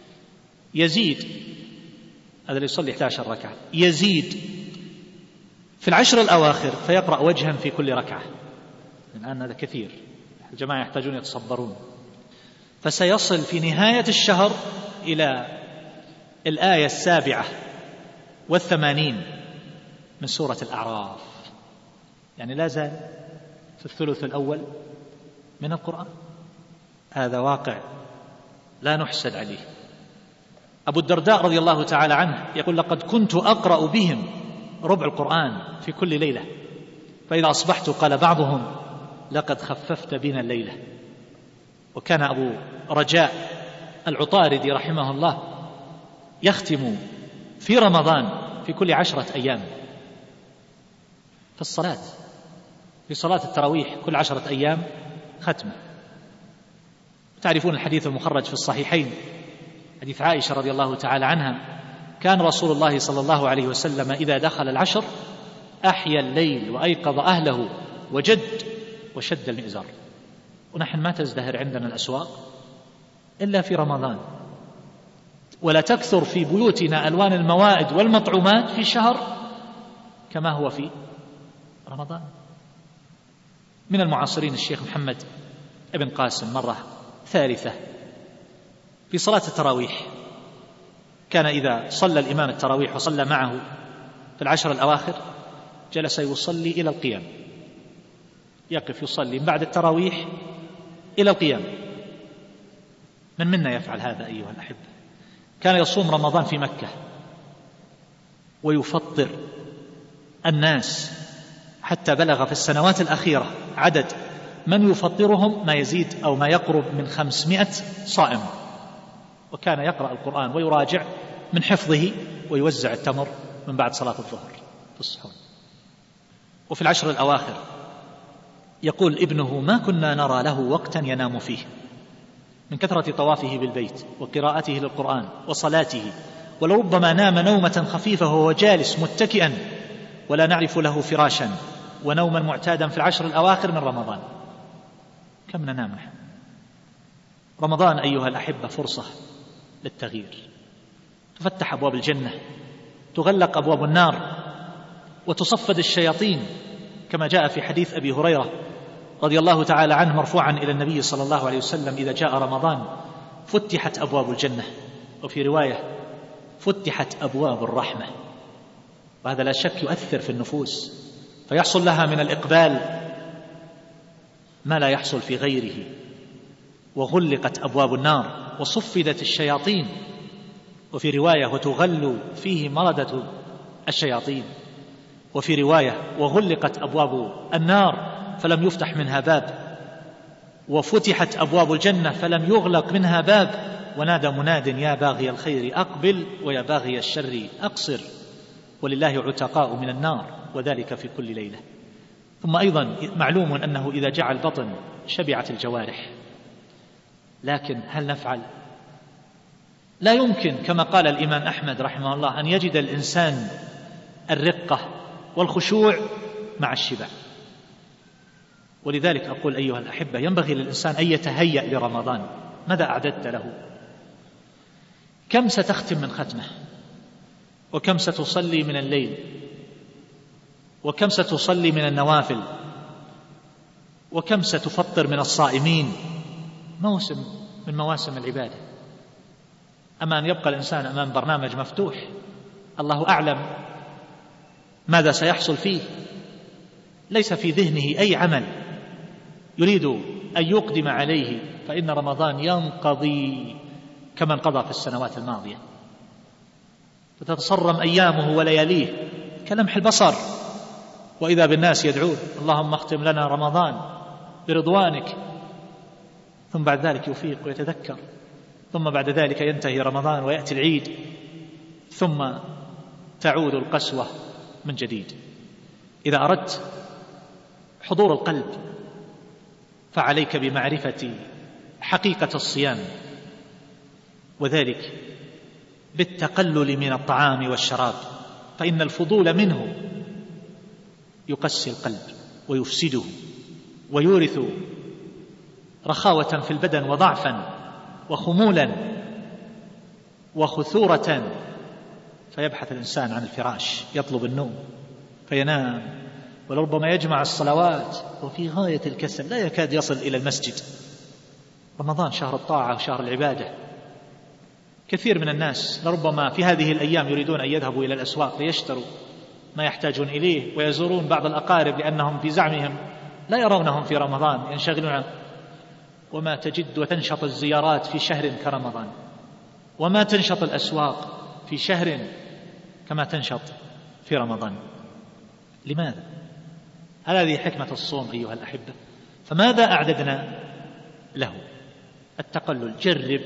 يزيد، هذا اللي يصلي إحدى عشرة ركعة، يزيد في العشر الأواخر فيقرأ وجها في كل ركعة. الآن هذا كثير، الجماعة يحتاجون يتصبرون. فسيصل في نهاية الشهر إلى الآية السابعة والثمانين من سورة الأعراف، يعني لا زال في الثلث الأول من القرآن. هذا واقع لا نحسد عليه. أبو الدرداء رضي الله تعالى عنه يقول: لقد كنت أقرأ بهم ربع القرآن في كل ليلة، فإذا أصبحت قال بعضهم: لقد خففت بنا الليلة. وكان أبو رجاء العطاردي رحمه الله يختم في رمضان في كل عشرة أيام في الصلاة، في صلاة التراويح كل عشرة أيام ختمة. تعرفون الحديث المخرج في الصحيحين، حديث عائشة رضي الله تعالى عنها: كان رسول الله صلى الله عليه وسلم إذا دخل العشر أحيا الليل وأيقظ أهله وجد وشد المئزر. ونحن ما تزدهر عندنا الأسواق إلا في رمضان، ولا تكثر في بيوتنا ألوان الموائد والمطعومات في شهر كما هو في رمضان. من المعاصرين الشيخ محمد ابن قاسم مرة ثالثة في صلاة التراويح، كان إذا صلى الإمام التراويح وصلى معه في العشر الأواخر جلس يصلي إلى القيام، يقف يصلي بعد التراويح إلى القيام. من منا يفعل هذا أيها الأحبة؟ كان يصوم رمضان في مكة ويفطر الناس، حتى بلغ في السنوات الأخيرة عدد من يفطرهم ما يزيد أو ما يقرب من خمسمائة صائم. وكان يقرأ القرآن ويراجع من حفظه ويوزع التمر من بعد صلاة الظهر في الصحون. وفي العشر الأواخر يقول ابنه: ما كنا نرى له وقتا ينام فيه من كثرة طوافه بالبيت وقراءته للقرآن وصلاته، ولربما نام نومة خفيفة وهو جالس متكئا ولا نعرف له فراشا ونوما معتادا في العشر الأواخر من رمضان. كم ننام نحن؟ رمضان أيها الأحبة فرصة للتغيير، تفتح أبواب الجنة، تغلق أبواب النار، وتصفد الشياطين، كما جاء في حديث أبي هريرة رضي الله تعالى عنه مرفوعا إلى النبي صلى الله عليه وسلم: إذا جاء رمضان فتحت أبواب الجنة، وفي رواية فتحت أبواب الرحمة. وهذا لا شك يؤثر في النفوس، فيحصل لها من الإقبال ما لا يحصل في غيره. وغلقت أبواب النار وصفدت الشياطين، وفي رواية وتغل فيه مردة الشياطين. وفي رواية وغلقت أبواب النار فلم يفتح منها باب، وفتحت أبواب الجنة فلم يغلق منها باب. ونادى مناد: يا باغي الخير أقبل ويا باغي الشر أقصر، ولله عتقاء من النار، وذلك في كل ليلة. ثم أيضا معلوم أنه إذا جاع البطن شبعت الجوارح، لكن هل نفعل؟ لا يمكن كما قال الإمام أحمد رحمه الله أن يجد الإنسان الرقة والخشوع مع الشبع. ولذلك أقول أيها الأحبة ينبغي للإنسان أن يتهيأ لرمضان. ماذا أعددت له؟ كم ستختم من ختمة؟ وكم ستصلي من الليل؟ وكم ستصلي من النوافل؟ وكم ستفطر من الصائمين؟ موسم من مواسم العبادة. أما أن يبقى الإنسان أمام برنامج مفتوح الله أعلم ماذا سيحصل فيه، ليس في ذهنه أي عمل يريد أن يقدم عليه، فإن رمضان ينقضي كما انقضى في السنوات الماضية، فتتصرم أيامه ولياليه كلمح البصر، وإذا بالناس يدعون: اللهم اختم لنا رمضان برضوانك. ثم بعد ذلك يفيق ويتذكر، ثم بعد ذلك ينتهي رمضان ويأتي العيد، ثم تعود القسوة من جديد. إذا أردت حضور القلب فعليك بمعرفة حقيقة الصيام، وذلك بالتقلل من الطعام والشراب، فإن الفضول منه يقسي القلب ويفسده ويورث رخاوة في البدن وضعفا وخمولا وخثورة، فيبحث الإنسان عن الفراش، يطلب النوم. فينام، ولربما يجمع الصلوات وفي غاية الكسل لا يكاد يصل إلى المسجد. رمضان شهر الطاعة وشهر العبادة. كثير من الناس لربما في هذه الأيام يريدون أن يذهبوا إلى الأسواق ليشتروا ما يحتاجون إليه ويزورون بعض الأقارب لأنهم في زعمهم لا يرونهم في رمضان، ينشغلون عنه. وما تجد وتنشط الزيارات في شهر كرمضان، وما تنشط الأسواق في شهر كما تنشط في رمضان. لماذا؟ هذه حكمة الصوم أيها الأحبة. فماذا أعددنا له؟ التقلل. جرب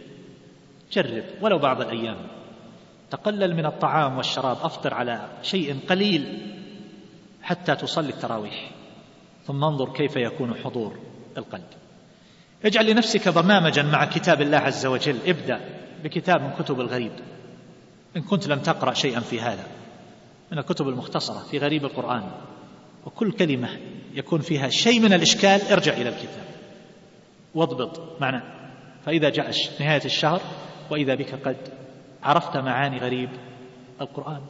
جرب ولو بعض الأيام، تقلل من الطعام والشراب، أفطر على شيء قليل حتى تصلي التراويح، ثم انظر كيف يكون حضور القلب. اجعل لنفسك برنامجا مع كتاب الله عز وجل. ابدأ بكتاب من كتب الغريب إن كنت لم تقرأ شيئا في هذا، من الكتب المختصرة في غريب القرآن، وكل كلمة يكون فيها شيء من الإشكال ارجع إلى الكتاب واضبط معنى. فإذا جاء نهاية الشهر وإذا بك قد عرفت معاني غريب القرآن.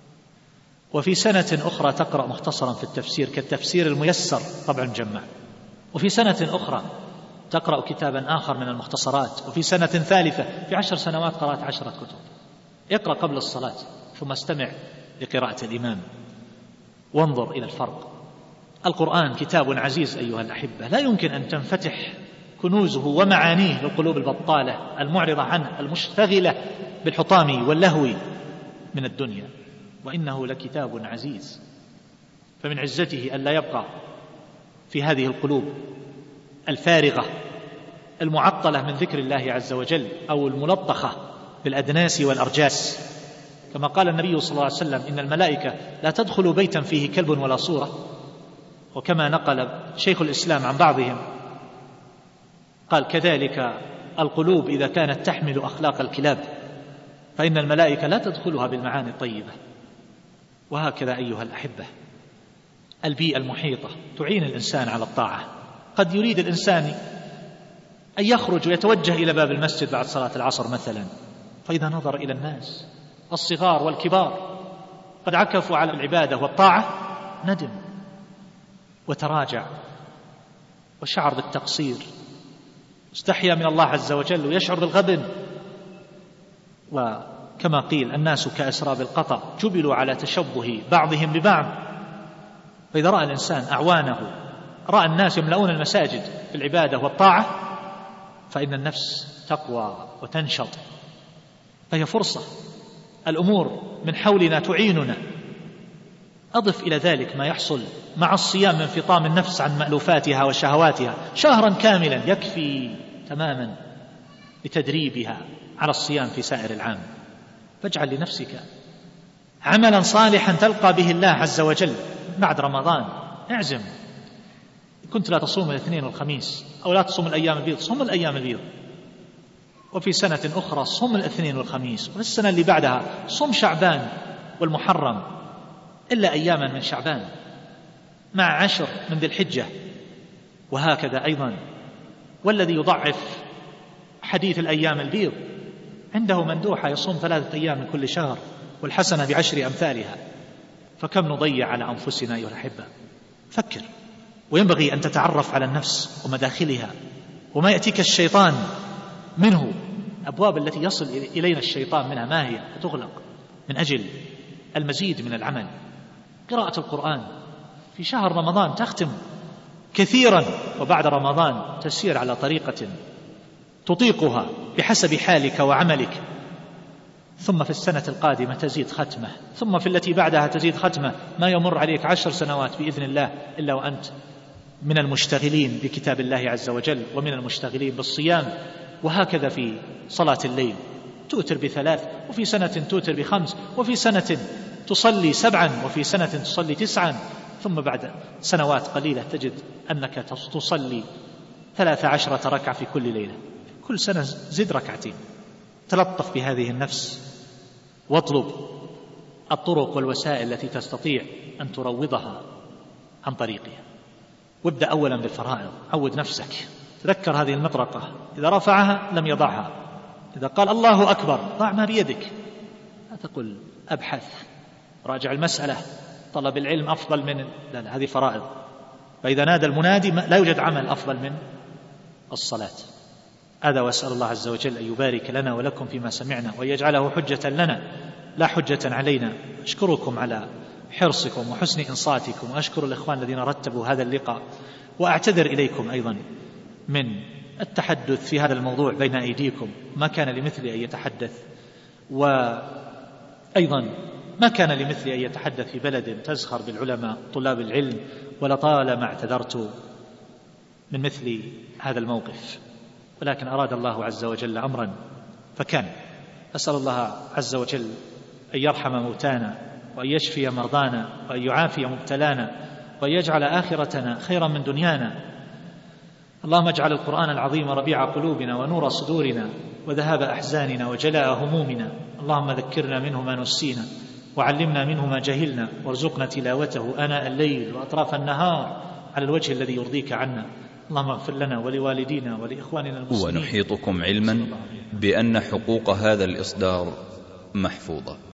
وفي سنة أخرى تقرأ مختصرا في التفسير كالتفسير الميسر طبع مجمع. وفي سنة أخرى تقرأ كتابا آخر من المختصرات. وفي سنة ثالثة، في عشر سنوات قرأت عشرة كتب. اقرأ قبل الصلاة ثم استمع لقراءة الإمام وانظر إلى الفرق. القرآن كتاب عزيز أيها الأحبة، لا يمكن أن تنفتح كنوزه ومعانيه للقلوب البطالة المعرضة عنه المشتغلة بالحطام واللهو من الدنيا، وإنه لكتاب عزيز. فمن عزته أن لا يبقى في هذه القلوب الفارغة المعطلة من ذكر الله عز وجل أو الملطخة بالأدناس والأرجاس، كما قال النبي صلى الله عليه وسلم: إن الملائكة لا تدخل بيتا فيه كلب ولا صورة. وكما نقل شيخ الإسلام عن بعضهم قال: كذلك القلوب إذا كانت تحمل أخلاق الكلاب فإن الملائكة لا تدخلها بالمعاني الطيبة. وهكذا أيها الأحبة البيئة المحيطة تعين الإنسان على الطاعة. قد يريد الإنسان أن يخرج ويتوجه إلى باب المسجد بعد صلاة العصر مثلا، فإذا نظر إلى الناس الصغار والكبار قد عكفوا على العبادة والطاعة ندم وتراجع وشعر بالتقصير، استحيا من الله عز وجل ويشعر بالغبن. وكما قيل: الناس كأسراب القطع جبلوا على تشبه بعضهم ببعض. فإذا رأى الإنسان أعوانه، رأى الناس يملؤون المساجد بالعبادة والطاعة، فإن النفس تقوى وتنشط، فهي فرصة. الأمور من حولنا تعيننا. أضف إلى ذلك ما يحصل مع الصيام من انفطام النفس عن مألوفاتها وشهواتها شهرا كاملا يكفي تماما لتدريبها على الصيام في سائر العام. فاجعل لنفسك عملا صالحا تلقى به الله عز وجل بعد رمضان. اعزم، كنت لا تصوم الاثنين والخميس أو لا تصوم الأيام البيض، صوم الأيام البيض. وفي سنة أخرى صوم الاثنين والخميس، وفي السنة اللي بعدها صوم شعبان والمحرم إلا أياما من شعبان مع عشر من ذي الحجة، وهكذا أيضا. والذي يضعف حديث الأيام البيض عنده مندوحة يصوم ثلاثة أيام من كل شهر والحسنة بعشر أمثالها. فكم نضيع على أنفسنا أيها الأحبة. فكر. وينبغي أن تتعرف على النفس ومداخلها وما يأتيك الشيطان منه. أبواب التي يصل إلينا الشيطان منها ما هي؟ تغلق من أجل المزيد من العمل. قراءة القرآن في شهر رمضان تختم كثيرا، وبعد رمضان تسير على طريقة تطيقها بحسب حالك وعملك. ثم في السنة القادمة تزيد ختمة، ثم في التي بعدها تزيد ختمة. ما يمر عليك عشر سنوات بإذن الله إلا وأنت من المشتغلين بكتاب الله عز وجل ومن المشتغلين بالصيام. وهكذا في صلاة الليل توتر بثلاث، وفي سنة توتر بخمس، وفي سنة تصلي سبعا، وفي سنة تصلي تسعا، ثم بعد سنوات قليلة تجد أنك تصلي ثلاث عشرة ركعة في كل ليلة. كل سنة زد ركعتين. تلطف بهذه النفس واطلب الطرق والوسائل التي تستطيع أن تروضها عن طريقها. وابدأ أولا بالفرائض. عود نفسك، تذكر هذه المطرقة إذا رفعها لم يضعها. إذا قال الله أكبر ضع ما بيدك، لا تقل أبحث راجع المسألة طلب العلم أفضل من لا لا هذه فرائض. فإذا نادى المنادي لا يوجد عمل أفضل من الصلاة. هذا، وأسأل الله عز وجل أن يبارك لنا ولكم فيما سمعنا وأن يجعله حجة لنا لا حجة علينا. أشكركم على حرصكم وحسن إنصاتكم، وأشكر الإخوان الذين رتبوا هذا اللقاء، وأعتذر إليكم أيضا من التحدث في هذا الموضوع بين أيديكم. ما كان لمثلي أن يتحدث، وأيضا ما كان لمثلي أن يتحدث في بلد تزخر بالعلماء طلاب العلم، ولطالما اعتذرت من مثل هذا الموقف، ولكن أراد الله عز وجل أمرا فكان. أسأل الله عز وجل أن يرحم موتانا، وأن يشفي مرضانا، وأن يعافي مبتلانا، وأن يجعل آخرتنا خيرا من دنيانا. اللهم اجعل القرآن العظيم ربيع قلوبنا ونور صدورنا وذهاب أحزاننا وجلاء همومنا. اللهم ذكرنا منه ما نسينا، وعلمنا منه ما جهلنا، وارزقنا تلاوته آناء الليل وأطراف النهار على الوجه الذي يرضيك عنا. اللهم اغفر لنا ولوالدينا ولإخواننا المسلمين. ونحيطكم علما بأن حقوق هذا الإصدار محفوظة.